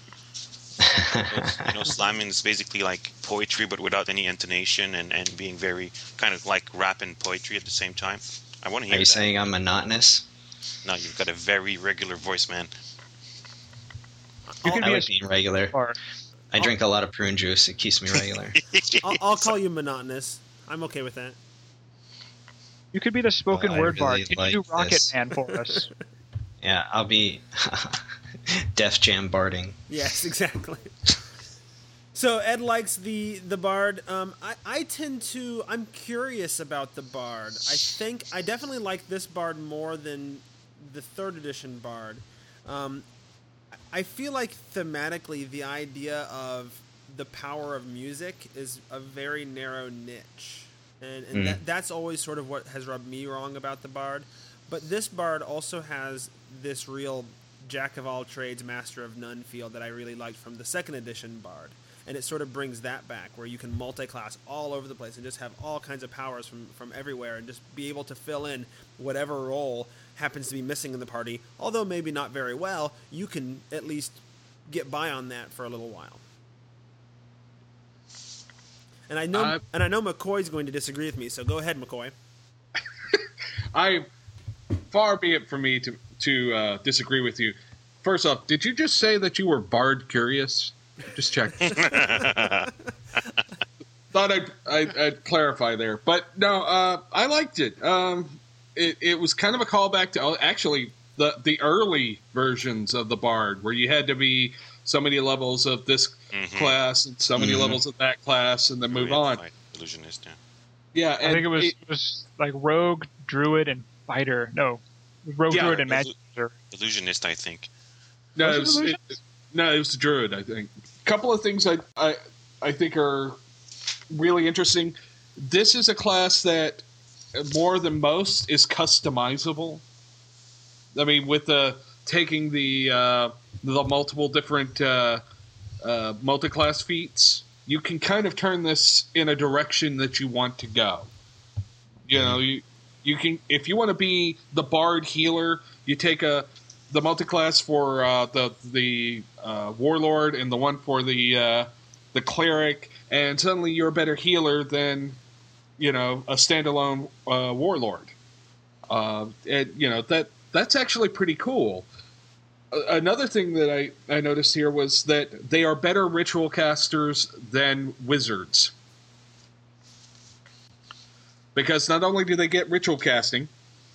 You know, slamming is basically like poetry, but without any intonation and, and being very kind of like rap and poetry at the same time. I want to hear Are you that. saying I'm monotonous? No, you've got a very regular voice, man. You can I be a like being regular. Bard. I drink a lot of prune juice. It keeps me regular. I'll, I'll call you monotonous. I'm okay with that. You could be the spoken Oh, I word really bard. Can like you do Rocket this. Man for us? Yeah, I'll be Def Jam barding. Yes, exactly. So Ed likes the the Bard. Um, I I tend to I'm curious about the Bard. I think I definitely like this Bard more than the third edition Bard. Um, I feel like thematically the idea of the power of music is a very narrow niche, and, and Mm. that, that's always sort of what has rubbed me wrong about the Bard. But this Bard also has this real jack of all trades, master of none feel that I really liked from the second edition Bard. And it sort of brings that back, where you can multi-class all over the place and just have all kinds of powers from, from everywhere and just be able to fill in whatever role happens to be missing in the party. Although maybe not very well, you can at least get by on that for a little while. And I know Uh, and I know McCoy's going to disagree with me, so go ahead, McCoy. I far be it from me to to uh, disagree with you. First off, did you just say that you were Bard curious? Just check. Thought I'd, I'd, I'd clarify there, but no, uh, I liked it. Um, it. It was kind of a callback to actually the the early versions of the Bard, where you had to be so many levels of this mm-hmm. class and so many mm-hmm. levels of that class, and then move on. Illusionist, yeah. Yeah, I think it was, it, it was like Rogue, Druid, and Fighter. No, Rogue, yeah, Druid, and Magic. Illusionist, I think. No, it was, it, no, it was the Druid, I think. A couple of things I, I I think are really interesting. This is a class that more than most is customizable. I mean, with the taking the uh, the multiple different uh, uh, multi-class feats, you can kind of turn this in a direction that you want to go. You know, you you can if you want to be the Bard healer, you take a the multi-class for uh, the the uh, Warlord and the one for the uh, the Cleric, and suddenly you're a better healer than, you know, a standalone uh, Warlord. Uh, and, you know, that that's actually pretty cool. Uh, another thing that I, I noticed here was that they are better ritual casters than wizards. Because not only do they get ritual casting,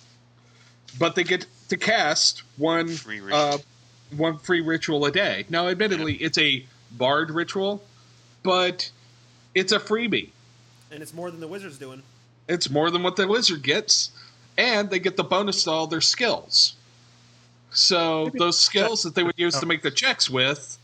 but they get to cast one free uh, one free ritual a day. Now, admittedly, yeah. it's a Bard ritual, but it's a freebie. And it's more than the wizard's doing. It's more than what the wizard gets, and they get the bonus to all their skills. So Maybe those skills that they would use to make the checks with,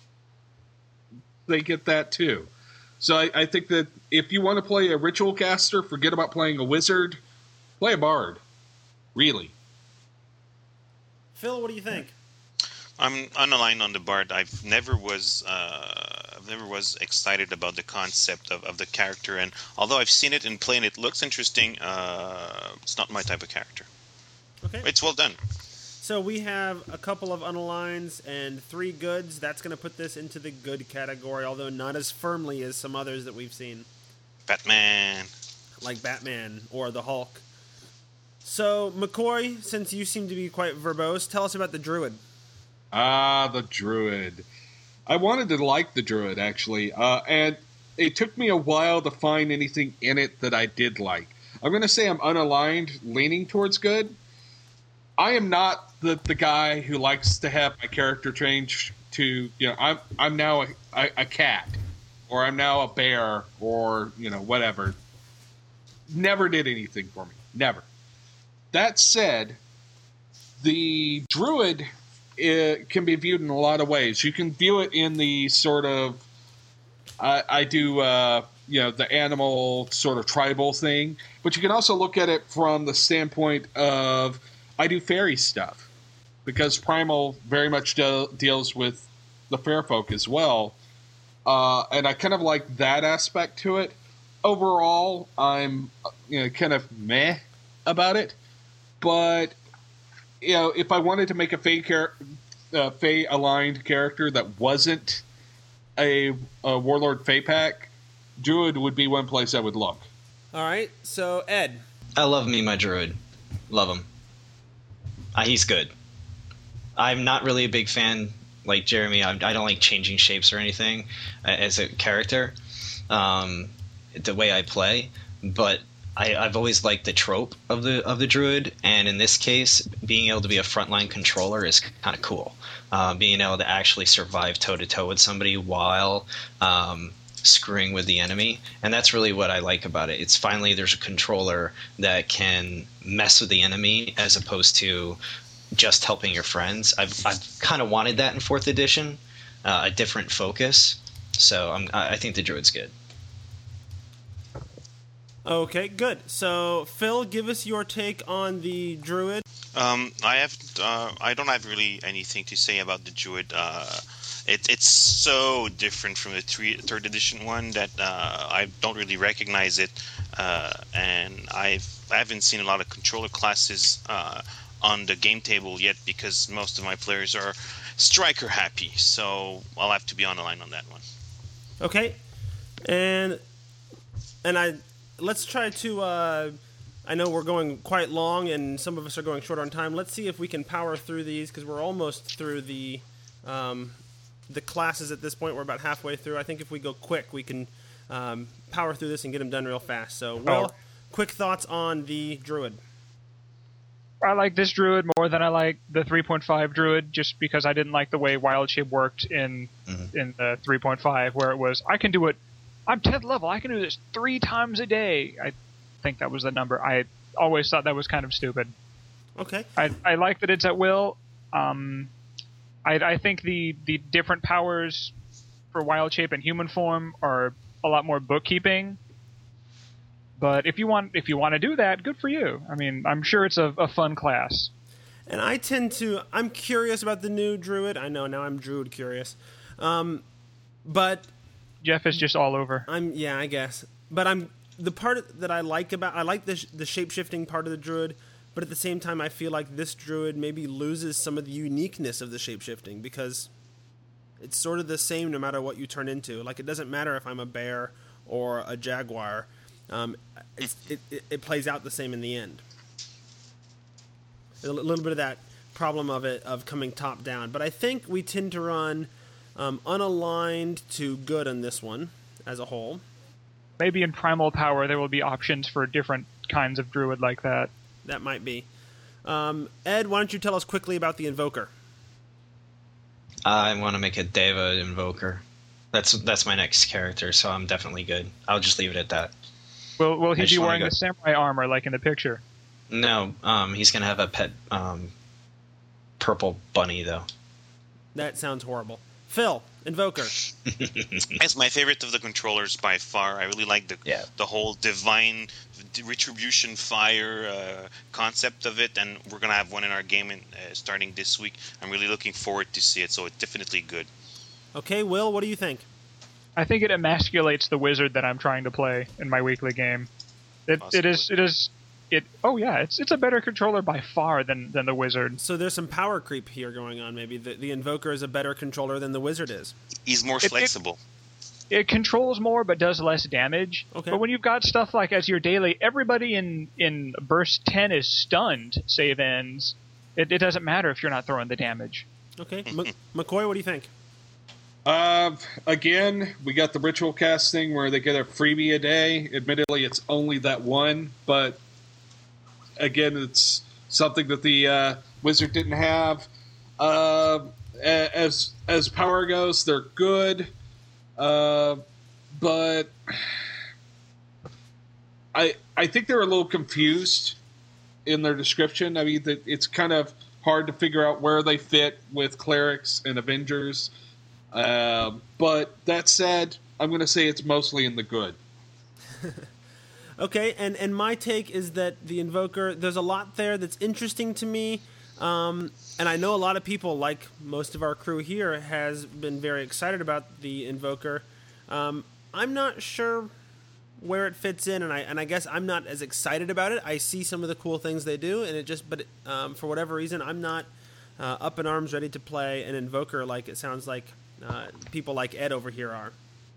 they get that too. So I, I think that if you want to play a ritual caster, forget about playing a wizard, play a Bard. Really. Phil, what do you think? I'm unaligned on the Bard. I've never was uh, I've never was excited about the concept of, of the character, and although I've seen it and played it, it looks interesting. Uh, it's not my type of character. Okay, it's well done. So we have a couple of unaligns and three goods. That's going to put this into the good category, although not as firmly as some others that we've seen. Batman, like Batman or the Hulk. So McCoy, since you seem to be quite verbose, tell us about the Druid. Ah, the Druid. I wanted to like the Druid, actually, uh, and it took me a while to find anything in it that I did like. I'm going to say I'm unaligned, leaning towards good. I am not the, the guy who likes to have my character change to, you know, I'm I'm now a, a, a cat, or I'm now a bear, or, you know, whatever. Never did anything for me. Never. That said, the Druid... it can be viewed in a lot of ways. You can view it in the sort of, I, I do, uh, you know, the animal sort of tribal thing, but you can also look at it from the standpoint of, I do fairy stuff, because Primal very much de- deals with the fair folk as well, uh, and I kind of like that aspect to it. Overall, I'm, you know, kind of meh about it, but you know, if I wanted to make a Fae char- uh, Fae aligned character that wasn't a, a Warlord Fae pack, Druid would be one place I would look. All right, so Ed. I love me my Druid. Love him. Uh, he's good. I'm not really a big fan, like Jeremy. I, I don't like changing shapes or anything uh, as a character, um, the way I play, but I, I've always liked the trope of the of the Druid, and in this case, being able to be a frontline controller is kind of cool. Uh, being able to actually survive toe-to-toe with somebody while um, screwing with the enemy, and that's really what I like about it. It's finally there's a controller that can mess with the enemy as opposed to just helping your friends. I've, I've kind of wanted that in fourth edition, uh, a different focus, so I'm, I think the Druid's good. Okay, good. So, Phil, give us your take on the Druid. Um, I have, uh, I don't have really anything to say about the Druid. Uh, it, it's so different from the three, third edition one that uh, I don't really recognize it, uh, and I've, I haven't seen a lot of controller classes uh, on the game table yet because most of my players are striker happy. So I'll have to be on the line on that one. Okay, and and I. Let's try to uh, I know we're going quite long, and some of us are going short on time. Let's see if we can power through these, because we're almost through the um, the classes at this point. We're about halfway through. I think if we go quick, we can um, power through this and get them done real fast. So, Will, oh. quick thoughts on the Druid. I like this Druid more than I like the three point five Druid, just because I didn't like the way Wild Shape worked in mm-hmm. in the three point five, where it was, I can do it, I'm tenth level, I can do this three times a day. I think that was the number. I always thought that was kind of stupid. Okay. I, I like that it's at will. Um, I, I think the, the different powers for Wild Shape and Human Form are a lot more bookkeeping. But if you want, if you want to do that, good for you. I mean, I'm sure it's a, a fun class. And I tend to, I'm curious about the new Druid. I know now I'm Druid curious, um, but Jeff is just all over. I'm yeah, I guess. But I'm the part that I like about I like the the shape shifting part of the Druid, but at the same time I feel like this Druid maybe loses some of the uniqueness of the shape shifting, because it's sort of the same no matter what you turn into. Like, it doesn't matter if I'm a bear or a jaguar. Um, it's, it, it, it plays out the same in the end. A little bit of that problem of it, of coming top down. But I think we tend to run um, unaligned to good on this one as a whole. Maybe in Primal Power there will be options for different kinds of Druid like that. That might be. Um, Ed, why don't you tell us quickly about the Invoker? I want to make a Deva Invoker. That's that's my next character, so I'm definitely good. I'll just leave it at that. Will Will he be wearing the samurai armor like in the picture? No, um, he's gonna have a pet um, purple bunny though. That sounds horrible. Phil, Invoker. It's my favorite of the controllers by far. I really like the yeah. the whole divine retribution fire uh, concept of it, and we're gonna have one in our game in, uh, starting this week. I'm really looking forward to see it. So it's definitely good. Okay, Will, what do you think? I think it emasculates the wizard that I'm trying to play in my weekly game. It Possibly. it is it is it oh yeah, it's it's a better controller by far than, than the wizard. So there's some power creep here going on maybe. The the Invoker is a better controller than the wizard is. He's more it, flexible. It, it controls more but does less damage. Okay. But when you've got stuff like as your daily, everybody in, in burst ten is stunned, save ends, it, it doesn't matter if you're not throwing the damage. Okay. M- McCoy, what do you think? Uh, again, we got the ritual cast thing where they get a freebie a day. Admittedly, it's only that one, but again, it's something that the uh, wizard didn't have. Uh, as as power goes, they're good, uh, but I I think they're a little confused in their description. I mean, it's kind of hard to figure out where they fit with clerics and avengers. Uh, but that said, I'm going to say it's mostly in the good. Okay, and, and my take is that the Invoker, there's a lot there that's interesting to me, um, and I know a lot of people, like most of our crew here, has been very excited about the Invoker. Um, I'm not sure where it fits in, and I and I guess I'm not as excited about it. I see some of the cool things they do, and it just, but um, for whatever reason, I'm not uh, up in arms ready to play an Invoker like it sounds like Uh, people like Ed over here are.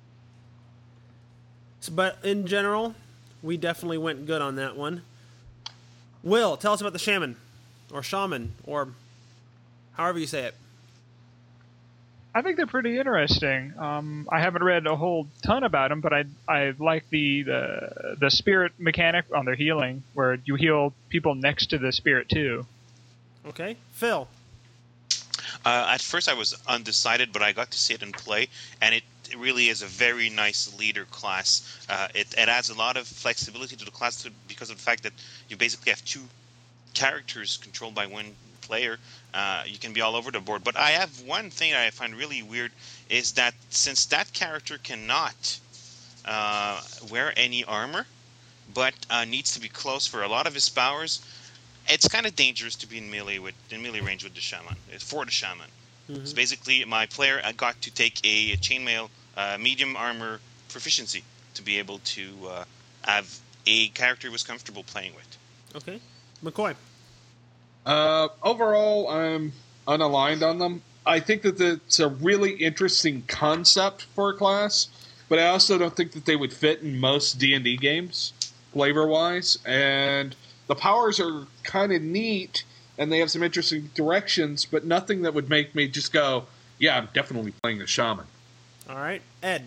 So, but in general, we definitely went good on that one. Will, tell us about the Shaman, or Shaman, or however you say it. I think they're pretty interesting. Um, I haven't read a whole ton about them, but I I like the, the the spirit mechanic on their healing, where you heal people next to the spirit too. Okay, Phil. Uh, at first, I was undecided, but I got to see it in play, and it really is a very nice leader class. Uh, it, it adds a lot of flexibility to the class to, because of the fact that you basically have two characters controlled by one player. Uh, you can be all over the board. But I have one thing that I find really weird is that since that character cannot uh, wear any armor, but uh, needs to be close for a lot of his powers, it's kind of dangerous to be in melee with in melee range with the Shaman. For the Shaman, mm-hmm. So basically, my player got to take a, a chainmail uh, medium armor proficiency to be able to uh, have a character he was comfortable playing with. Okay, McCoy. Uh, overall, I'm unaligned on them. I think that it's a really interesting concept for a class, but I also don't think that they would fit in most D and D games. flavor-wise, and the powers are kind of neat, and they have some interesting directions, but nothing that would make me just go, yeah, I'm definitely playing the Shaman. All right. Ed.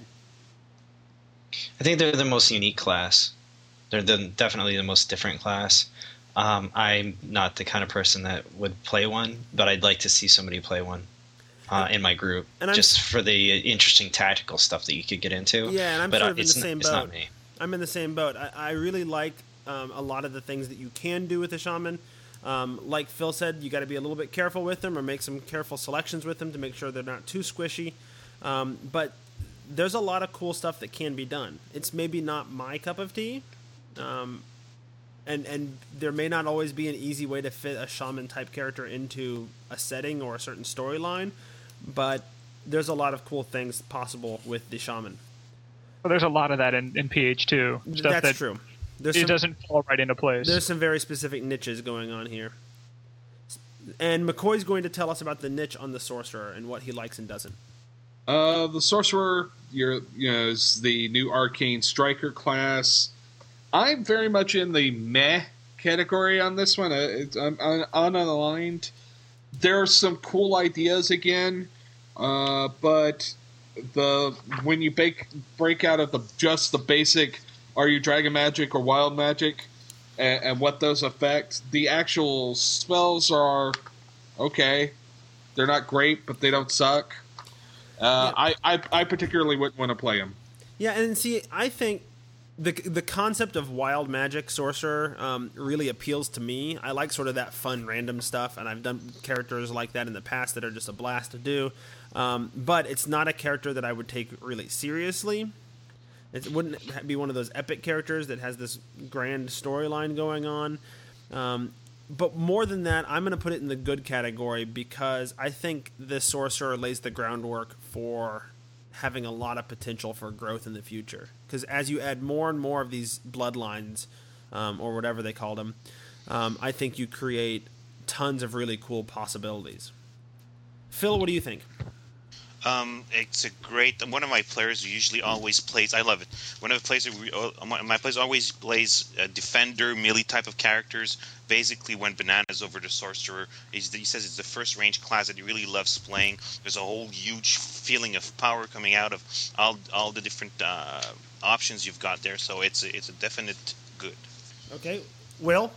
I think they're the most unique class. They're the, definitely the most different class. Um, I'm not the kind of person that would play one, but I'd like to see somebody play one uh, in my group, and just for the interesting tactical stuff that you could get into. Yeah, and I'm but sort uh, of in the it's, same it's boat. not me. I'm in the same boat. I, I really like um, a lot of the things that you can do with a Shaman. Um, like Phil said, you got to be a little bit careful with them, or make some careful selections with them to make sure they're not too squishy. Um, but there's a lot of cool stuff that can be done. It's maybe not my cup of tea. Um, And and there may not always be an easy way to fit a shaman type character into a setting or a certain storyline, but there's a lot of cool things possible with the shaman. Well, there's a lot of that in, in P H two. Stuff That's that true. There's it some, doesn't fall right into place. There's some very specific niches going on here. And McCoy's going to tell us about the niche on the sorcerer and what he likes and doesn't. Uh, the sorcerer, you're, you know, is the new arcane striker class. I'm very much in the meh category on this one. It's, I'm, I'm unaligned. There are some cool ideas again, uh, but the when you break break out of the just the basic, are you dragon magic or wild magic, and, and what those affect, the actual spells are okay. They're not great, but they don't suck. Uh, yeah. I, I I particularly wouldn't want to play them. Yeah, and see, I think the the concept of wild magic sorcerer um, really appeals to me. I like sort of that fun random stuff, and I've done characters like that in the past that are just a blast to do. Um, but it's not a character that I would take really seriously. It wouldn't be one of those epic characters that has this grand storyline going on. Um, but more than that, I'm going to put it in the good category because I think this sorcerer lays the groundwork for having a lot of potential for growth in the future. Because as you add more and more of these bloodlines, um, or whatever they call them, um, I think you create tons of really cool possibilities. Phil, what do you think? Um, it's a great. One of my players who usually always plays. I love it. One of the players, who, my players always plays a defender, melee type of characters. Basically, when Banana's over the sorcerer, he's, he says it's the first range class that he really loves playing. There's a whole huge feeling of power coming out of all all the different uh, options you've got there. So it's a, it's a definite good. Okay, Will.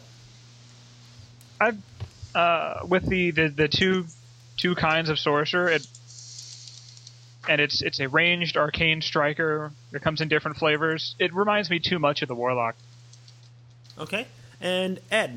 I uh, with the, the, the two two kinds of sorcerer, it. And it's it's a ranged arcane striker that comes in different flavors. It reminds me too much of the Warlock. Okay, and Ed.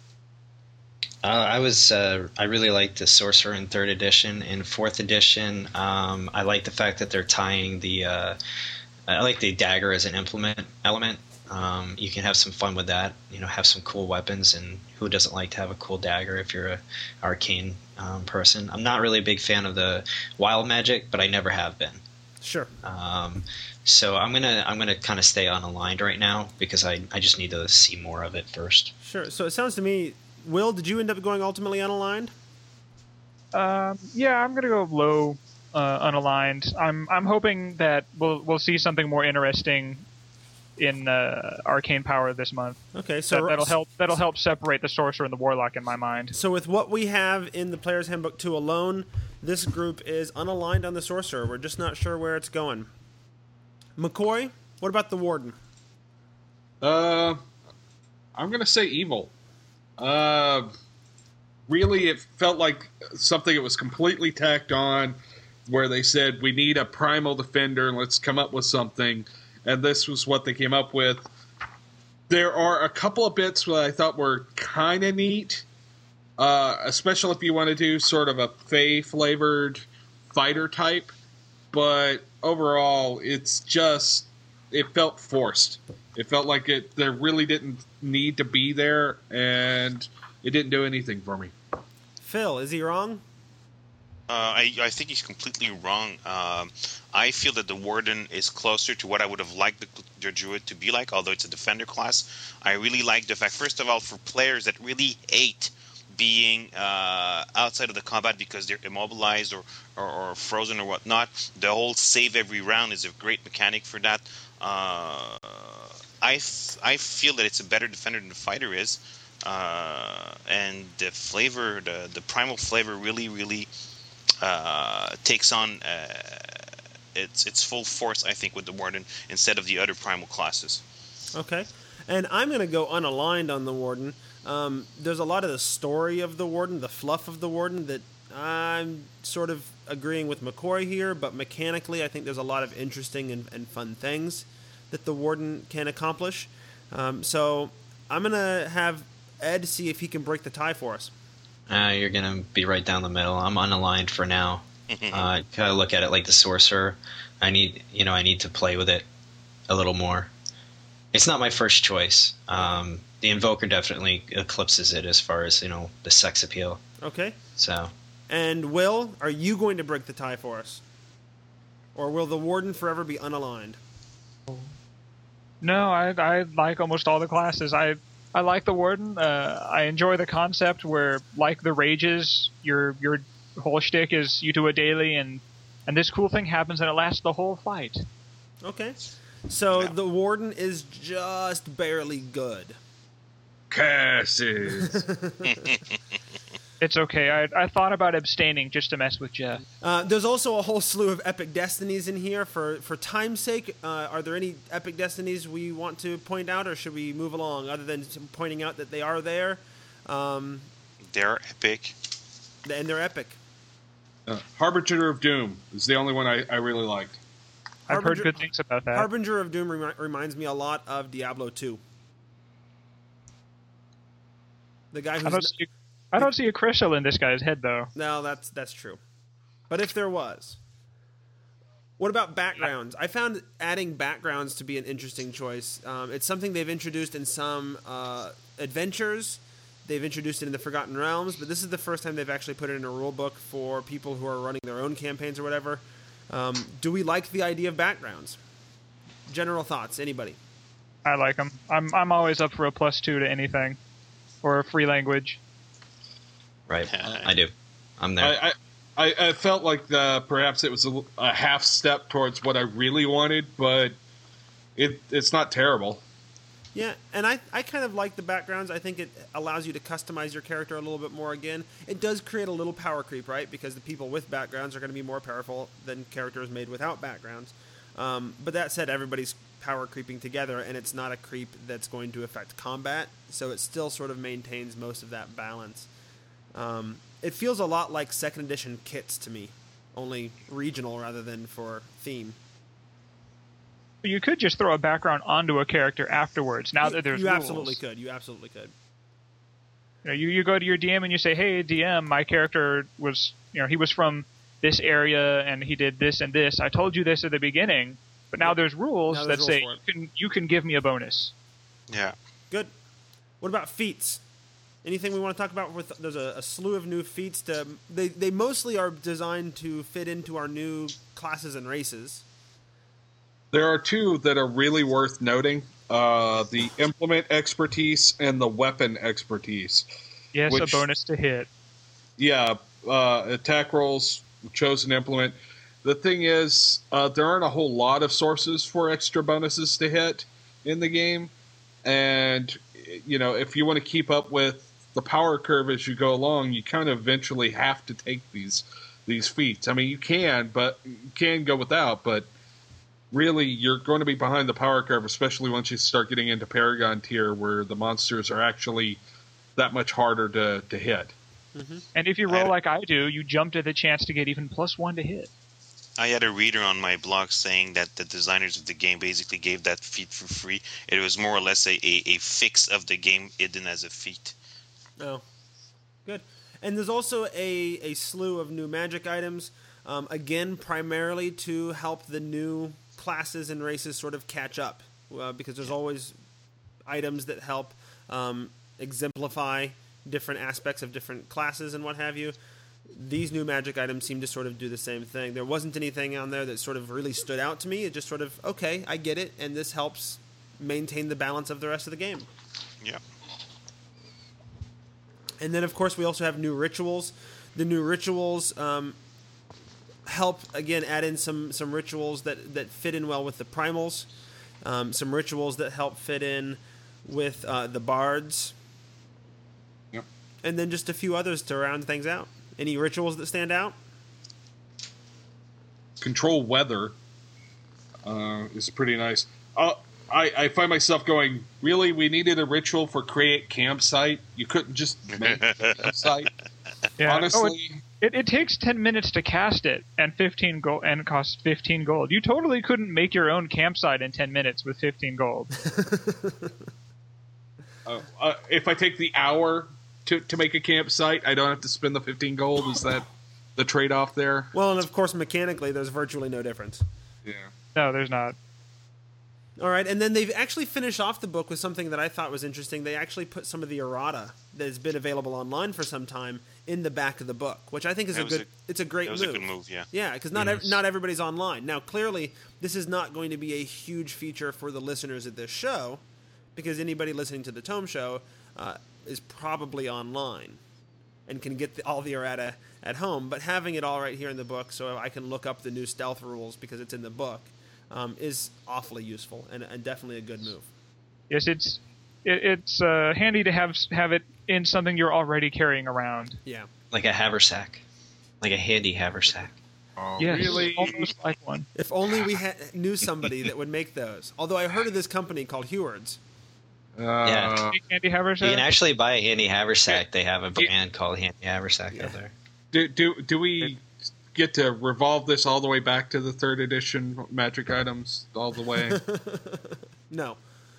Uh, I was uh, I really liked the Sorcerer in third edition. In fourth edition, um, I like the fact that they're tying the. Uh, I like the dagger as an implement element. Um, you can have some fun with that. You know, have some cool weapons, and who doesn't like to have a cool dagger if you're a arcane um, person? I'm not really a big fan of the wild magic, but I never have been. Sure. Um, so I'm gonna I'm gonna kind of stay unaligned right now because I I just need to see more of it first. Sure. So it sounds to me, Will, did you end up going ultimately unaligned? Um, yeah, I'm gonna go low, uh, unaligned. I'm I'm hoping that we'll we'll see something more interesting in uh, arcane power this month. Okay, so that, that'll help that'll help separate the sorcerer and the warlock in my mind. So with what we have in the Player's Handbook two alone, this group is unaligned on the sorcerer. We're just not sure where it's going. McCoy, what about the warden? Uh, I'm gonna say evil. Uh, really, it felt like something that was completely tacked on, where they said we need a primal defender and let's come up with something. And this was what they came up with. There are a couple of bits that I thought were kind of neat, uh, especially if you want to do sort of a Fey-flavored fighter type. But overall, it's just, it felt forced. It felt like it there really didn't need to be there, and it didn't do anything for me. Phil, is he wrong? Uh, I, I think he's completely wrong. Um, I feel that the Warden is closer to what I would have liked the, the Druid to be like, although it's a defender class. I really like the fact, first of all, for players that really hate being uh, outside of the combat because they're immobilized or, or, or frozen or whatnot, the whole save every round is a great mechanic for that. Uh, I, f- I feel that it's a better defender than the fighter is, uh, and the flavor, the the primal flavor, really really uh, takes on uh, its its full force. I think with the Warden instead of the other primal classes. Okay, and I'm going to go unaligned on the Warden. Um, there's a lot of the story of the Warden, the fluff of the Warden, that I'm sort of agreeing with McCoy here, but mechanically I think there's a lot of interesting and, and fun things that the Warden can accomplish. Um, so I'm going to have Ed see if he can break the tie for us. Uh, you're going to be right down the middle. I'm unaligned for now. uh, kind of look at it like the Sorcerer. I need, you know, I need to play with it a little more. It's not my first choice. Um, the Invoker definitely eclipses it as far as, you know, the sex appeal. Okay. So. And Will, are you going to break the tie for us? Or will the Warden forever be unaligned? No, I I like almost all the classes. I I like the Warden. Uh, I enjoy the concept where, like the Rages, your your whole shtick is you do a daily and and this cool thing happens and it lasts the whole fight. Okay. So yeah. The Warden is just barely good. Curses. It's okay. I I thought about abstaining just to mess with Jeff. Uh, there's also a whole slew of epic destinies in here. For for time's sake, uh, are there any epic destinies we want to point out, or should we move along? Other than pointing out that they are there, um, they're epic, and they're epic. Uh, Harbinger of Doom is the only one I, I really liked. I've Harbinger, heard good things about that. Harbinger of Doom remi- reminds me a lot of Diablo two. The guy who's I don't, see, I don't see a crystal in this guy's head, though. No, that's that's true. But if there was, what about backgrounds? I found adding backgrounds to be an interesting choice. Um, it's something they've introduced in some uh, adventures. They've introduced it in the Forgotten Realms, but this is the first time they've actually put it in a rule book for people who are running their own campaigns or whatever. Um, do we like the idea of backgrounds? General thoughts, anybody? I like them. I'm I'm always up for a plus two to anything, or a free language. Right, I do. I'm there. I, I, I felt like the, perhaps it was a, a half step towards what I really wanted, but it it's not terrible. Yeah, and I, I kind of like the backgrounds. I think it allows you to customize your character a little bit more again. It does create a little power creep, right? Because the people with backgrounds are going to be more powerful than characters made without backgrounds. Um, but that said, everybody's power creeping together, and it's not a creep that's going to affect combat, so it still sort of maintains most of that balance. Um, it feels a lot like second edition kits to me, only regional rather than for theme. You could just throw a background onto a character afterwards. Now that there's you rules. absolutely could. You absolutely could. You know, you, you go to your D M and you say, "Hey, D M, my character was, you know, he was from this area and he did this and this. I told you this at the beginning, but now there's rules now there's that rules say you can you can give me a bonus." Yeah. Good. What about feats? Anything we want to talk about? With there's a, a slew of new feats. To they they mostly are designed to fit into our new classes and races. There are two that are really worth noting. Uh, the implement expertise and the weapon expertise. Yes, which, a bonus to hit. Yeah, uh, attack rolls, chosen implement. The thing is, uh, there aren't a whole lot of sources for extra bonuses to hit in the game. And, you know, if you want to keep up with the power curve as you go along, you kind of eventually have to take these these feats. I mean, you can, but you can go without, but really, you're going to be behind the power curve, especially once you start getting into Paragon tier, where the monsters are actually that much harder to, to hit. Mm-hmm. And if you roll like I do, you jump to the chance to get even plus one to hit. I had a reader on my blog saying that the designers of the game basically gave that feat for free. It was more or less a, a, a fix of the game hidden as a feat. Oh, good. And there's also a, a slew of new magic items, um, again, primarily to help the new classes and races sort of catch up, uh, because there's always items that help um, exemplify different aspects of different classes and what have you. These new magic items seem to sort of do the same thing. There wasn't anything on there that sort of really stood out to me. It just sort of, okay, I get it, and this helps maintain the balance of the rest of the game. Yeah. And then, of course, we also have new rituals. The new rituals um, help, again, add in some, some rituals that, that fit in well with the primals. um, some rituals that help fit in with uh, the bards, Yep. and then just a few others to round things out. Any rituals that stand out? Control weather uh, is pretty nice. Uh, I, I find myself going, really? We needed a ritual for create campsite? You couldn't just make a campsite? Yeah. Honestly, Oh, it, it, it takes ten minutes to cast it, and fifteen gold, and it costs fifteen gold. You totally couldn't make your own campsite in ten minutes with fifteen gold. uh, uh, if I take the hour to, to make a campsite, I don't have to spend the fifteen gold. Is that the trade-off there? Well, and of course, mechanically, there's virtually no difference. Yeah. No, there's not. All right, and then they've actually finished off the book with something that I thought was interesting. They actually put some of the errata that has been available online for some time in the back of the book, which I think is That a was good. a- it's a great That was move. a good move, yeah. Yeah, because not ev- not everybody's online now. Clearly, this is not going to be a huge feature for the listeners of this show, because anybody listening to the Tome Show uh, is probably online and can get the, all the errata at home. But having it all right here in the book, so I can look up the new stealth rules because it's in the book. Um, is awfully useful and, and definitely a good move. Yes, it's it, it's uh, handy to have have it in something you're already carrying around. Yeah. Like a haversack. Like a handy haversack. Oh, Yes, really? almost like one. If only we ha- knew somebody that would make those. Although I heard of this company called Heward's. Uh, Yeah. Big Handy Haversack? You can actually buy a handy haversack. They have a brand called Handy Haversack out there. Do, do, do we get to revolve this all the way back to the third edition magic items all the way? No.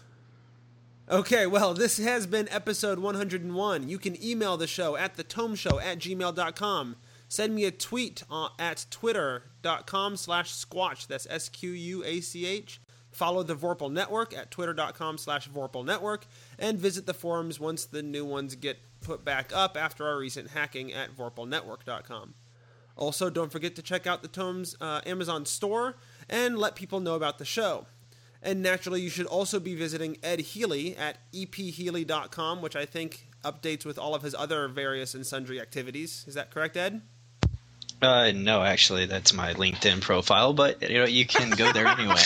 Okay, well, this has been episode one hundred one. You can email the show at thetomeshow at gmail dot com. Send me a tweet uh, at twitter.com slash squatch. That's S Q U A C H. Follow the Vorpal Network at twitter.com slash Vorpal Network. And visit the forums once the new ones get put back up after our recent hacking at vorpal network dot com. Also, don't forget to check out the Tomes uh, Amazon store and let people know about the show. And naturally, you should also be visiting Ed Healy at e p healy dot com, which I think updates with all of his other various and sundry activities. Is that correct, Ed? Uh, no, actually, that's my LinkedIn profile, but you know you can go there anyway.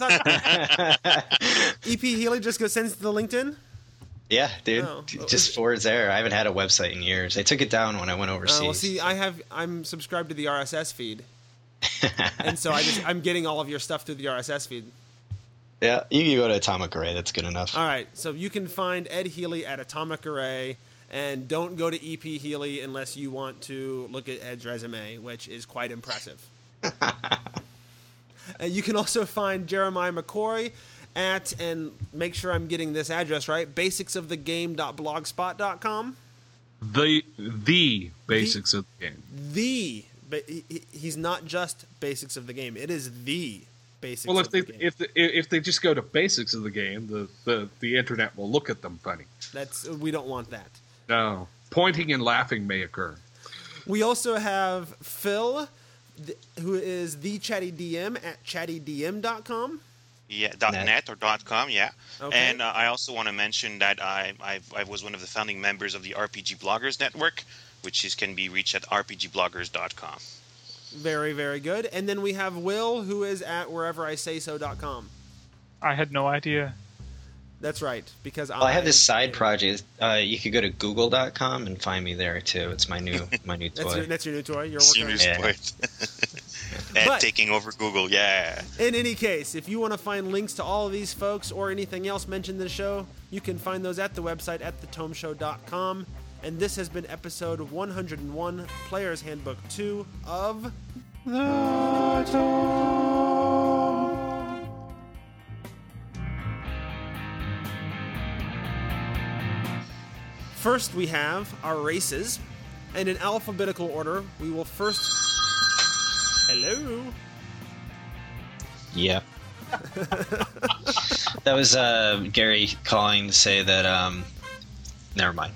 I thought E P Healy just goes sends to the LinkedIn? Yeah, dude, Oh. just forwards there. I haven't had a website in years. I took it down when I went overseas. Uh, well, see, I have I'm subscribed to the R S S feed, and so I just I'm getting all of your stuff through the R S S feed. Yeah, you can go to Atomic Array. That's good enough. All right, so you can find Ed Healy at Atomic Array, and don't go to E P Healy unless you want to look at Ed's resume, which is quite impressive. And you can also find Jeremiah McCoy at, and make sure I'm getting this address right, basics of the game dot blogspot dot com. the the basics of the game. The, but he, he- he's not just basics of the game. It is the basics Well, of if they the game. if the, if they just go to basics of the game, the, the, the internet will look at them funny. That's we don't want that. No, pointing and laughing may occur. We also have Phil, th- who is the Chatty D M at chatty d m dot com. Yeah, dot Net. .net or dot .com, yeah. Okay. And uh, I also want to mention that I, I I was one of the founding members of the R P G Bloggers Network, which is, can be reached at r p g bloggers dot com. Very, very good. And then we have Will, who is at wherever I say so dot com. I had no idea. That's right, because Well, I have this side project. Uh, you could go to google dot com and find me there too. It's my new my new That's your, toy. that's your new toy. You're working on Senior it. Yeah. sport. Ed But- taking over Google, yeah. In any case, if you want to find links to all of these folks or anything else mentioned in the show, you can find those at the website at the tome show dot com. And this has been episode one hundred one, Player's Handbook two of The Tome. First, we have our races, and in alphabetical order, we will first. Hello. Yeah. That was uh, Gary calling to say that. Um, never mind.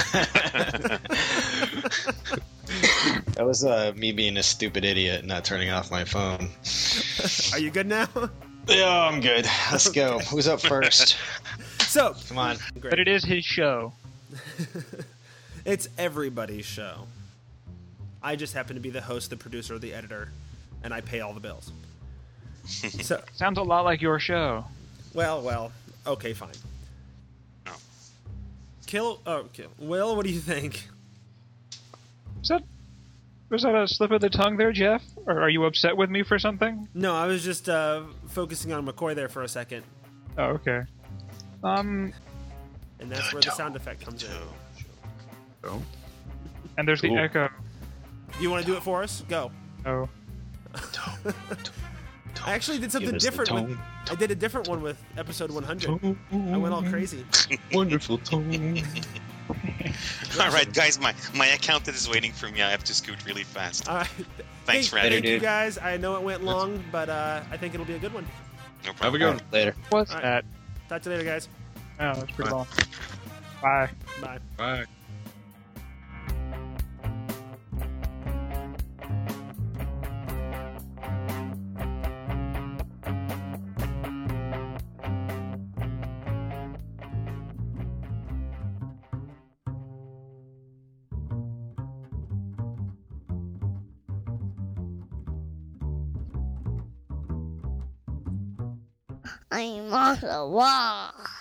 That was uh, me being a stupid idiot, not turning off my phone. Are you good now? Yeah, I'm good. Let's go. Who's up first? So, Come on. But it is his show. it's everybody's show. I just happen to be the host, the producer, the editor, and I pay all the bills. So, Sounds a lot like your show. Well, well. Okay, fine. No. Kill. Oh, kill. Will, what do you think? Was that was that a slip of the tongue there, Jeff? Or are you upset with me for something? No, I was just uh, focusing on McCoy there for a second, Oh, okay. Um, and that's where the sound effect comes in. Oh. and there's the Cool. echo. Do you want to do it for us? Go. Oh, I actually did something Give us the different. With, tone. I did a different one with episode one hundred. I went all crazy. Wonderful tone. All right, guys, my, my accountant is waiting for me. I have to scoot really fast. All right. Thanks, thank, Randy. Thank you dude. guys. I know it went long, but uh, I think it'll be a good one. No Have a problem. good one. Later. what's All right. that? Talk to you later, guys. Oh, that's pretty Bye. long. Bye. Bye. Bye. I'm on the wall.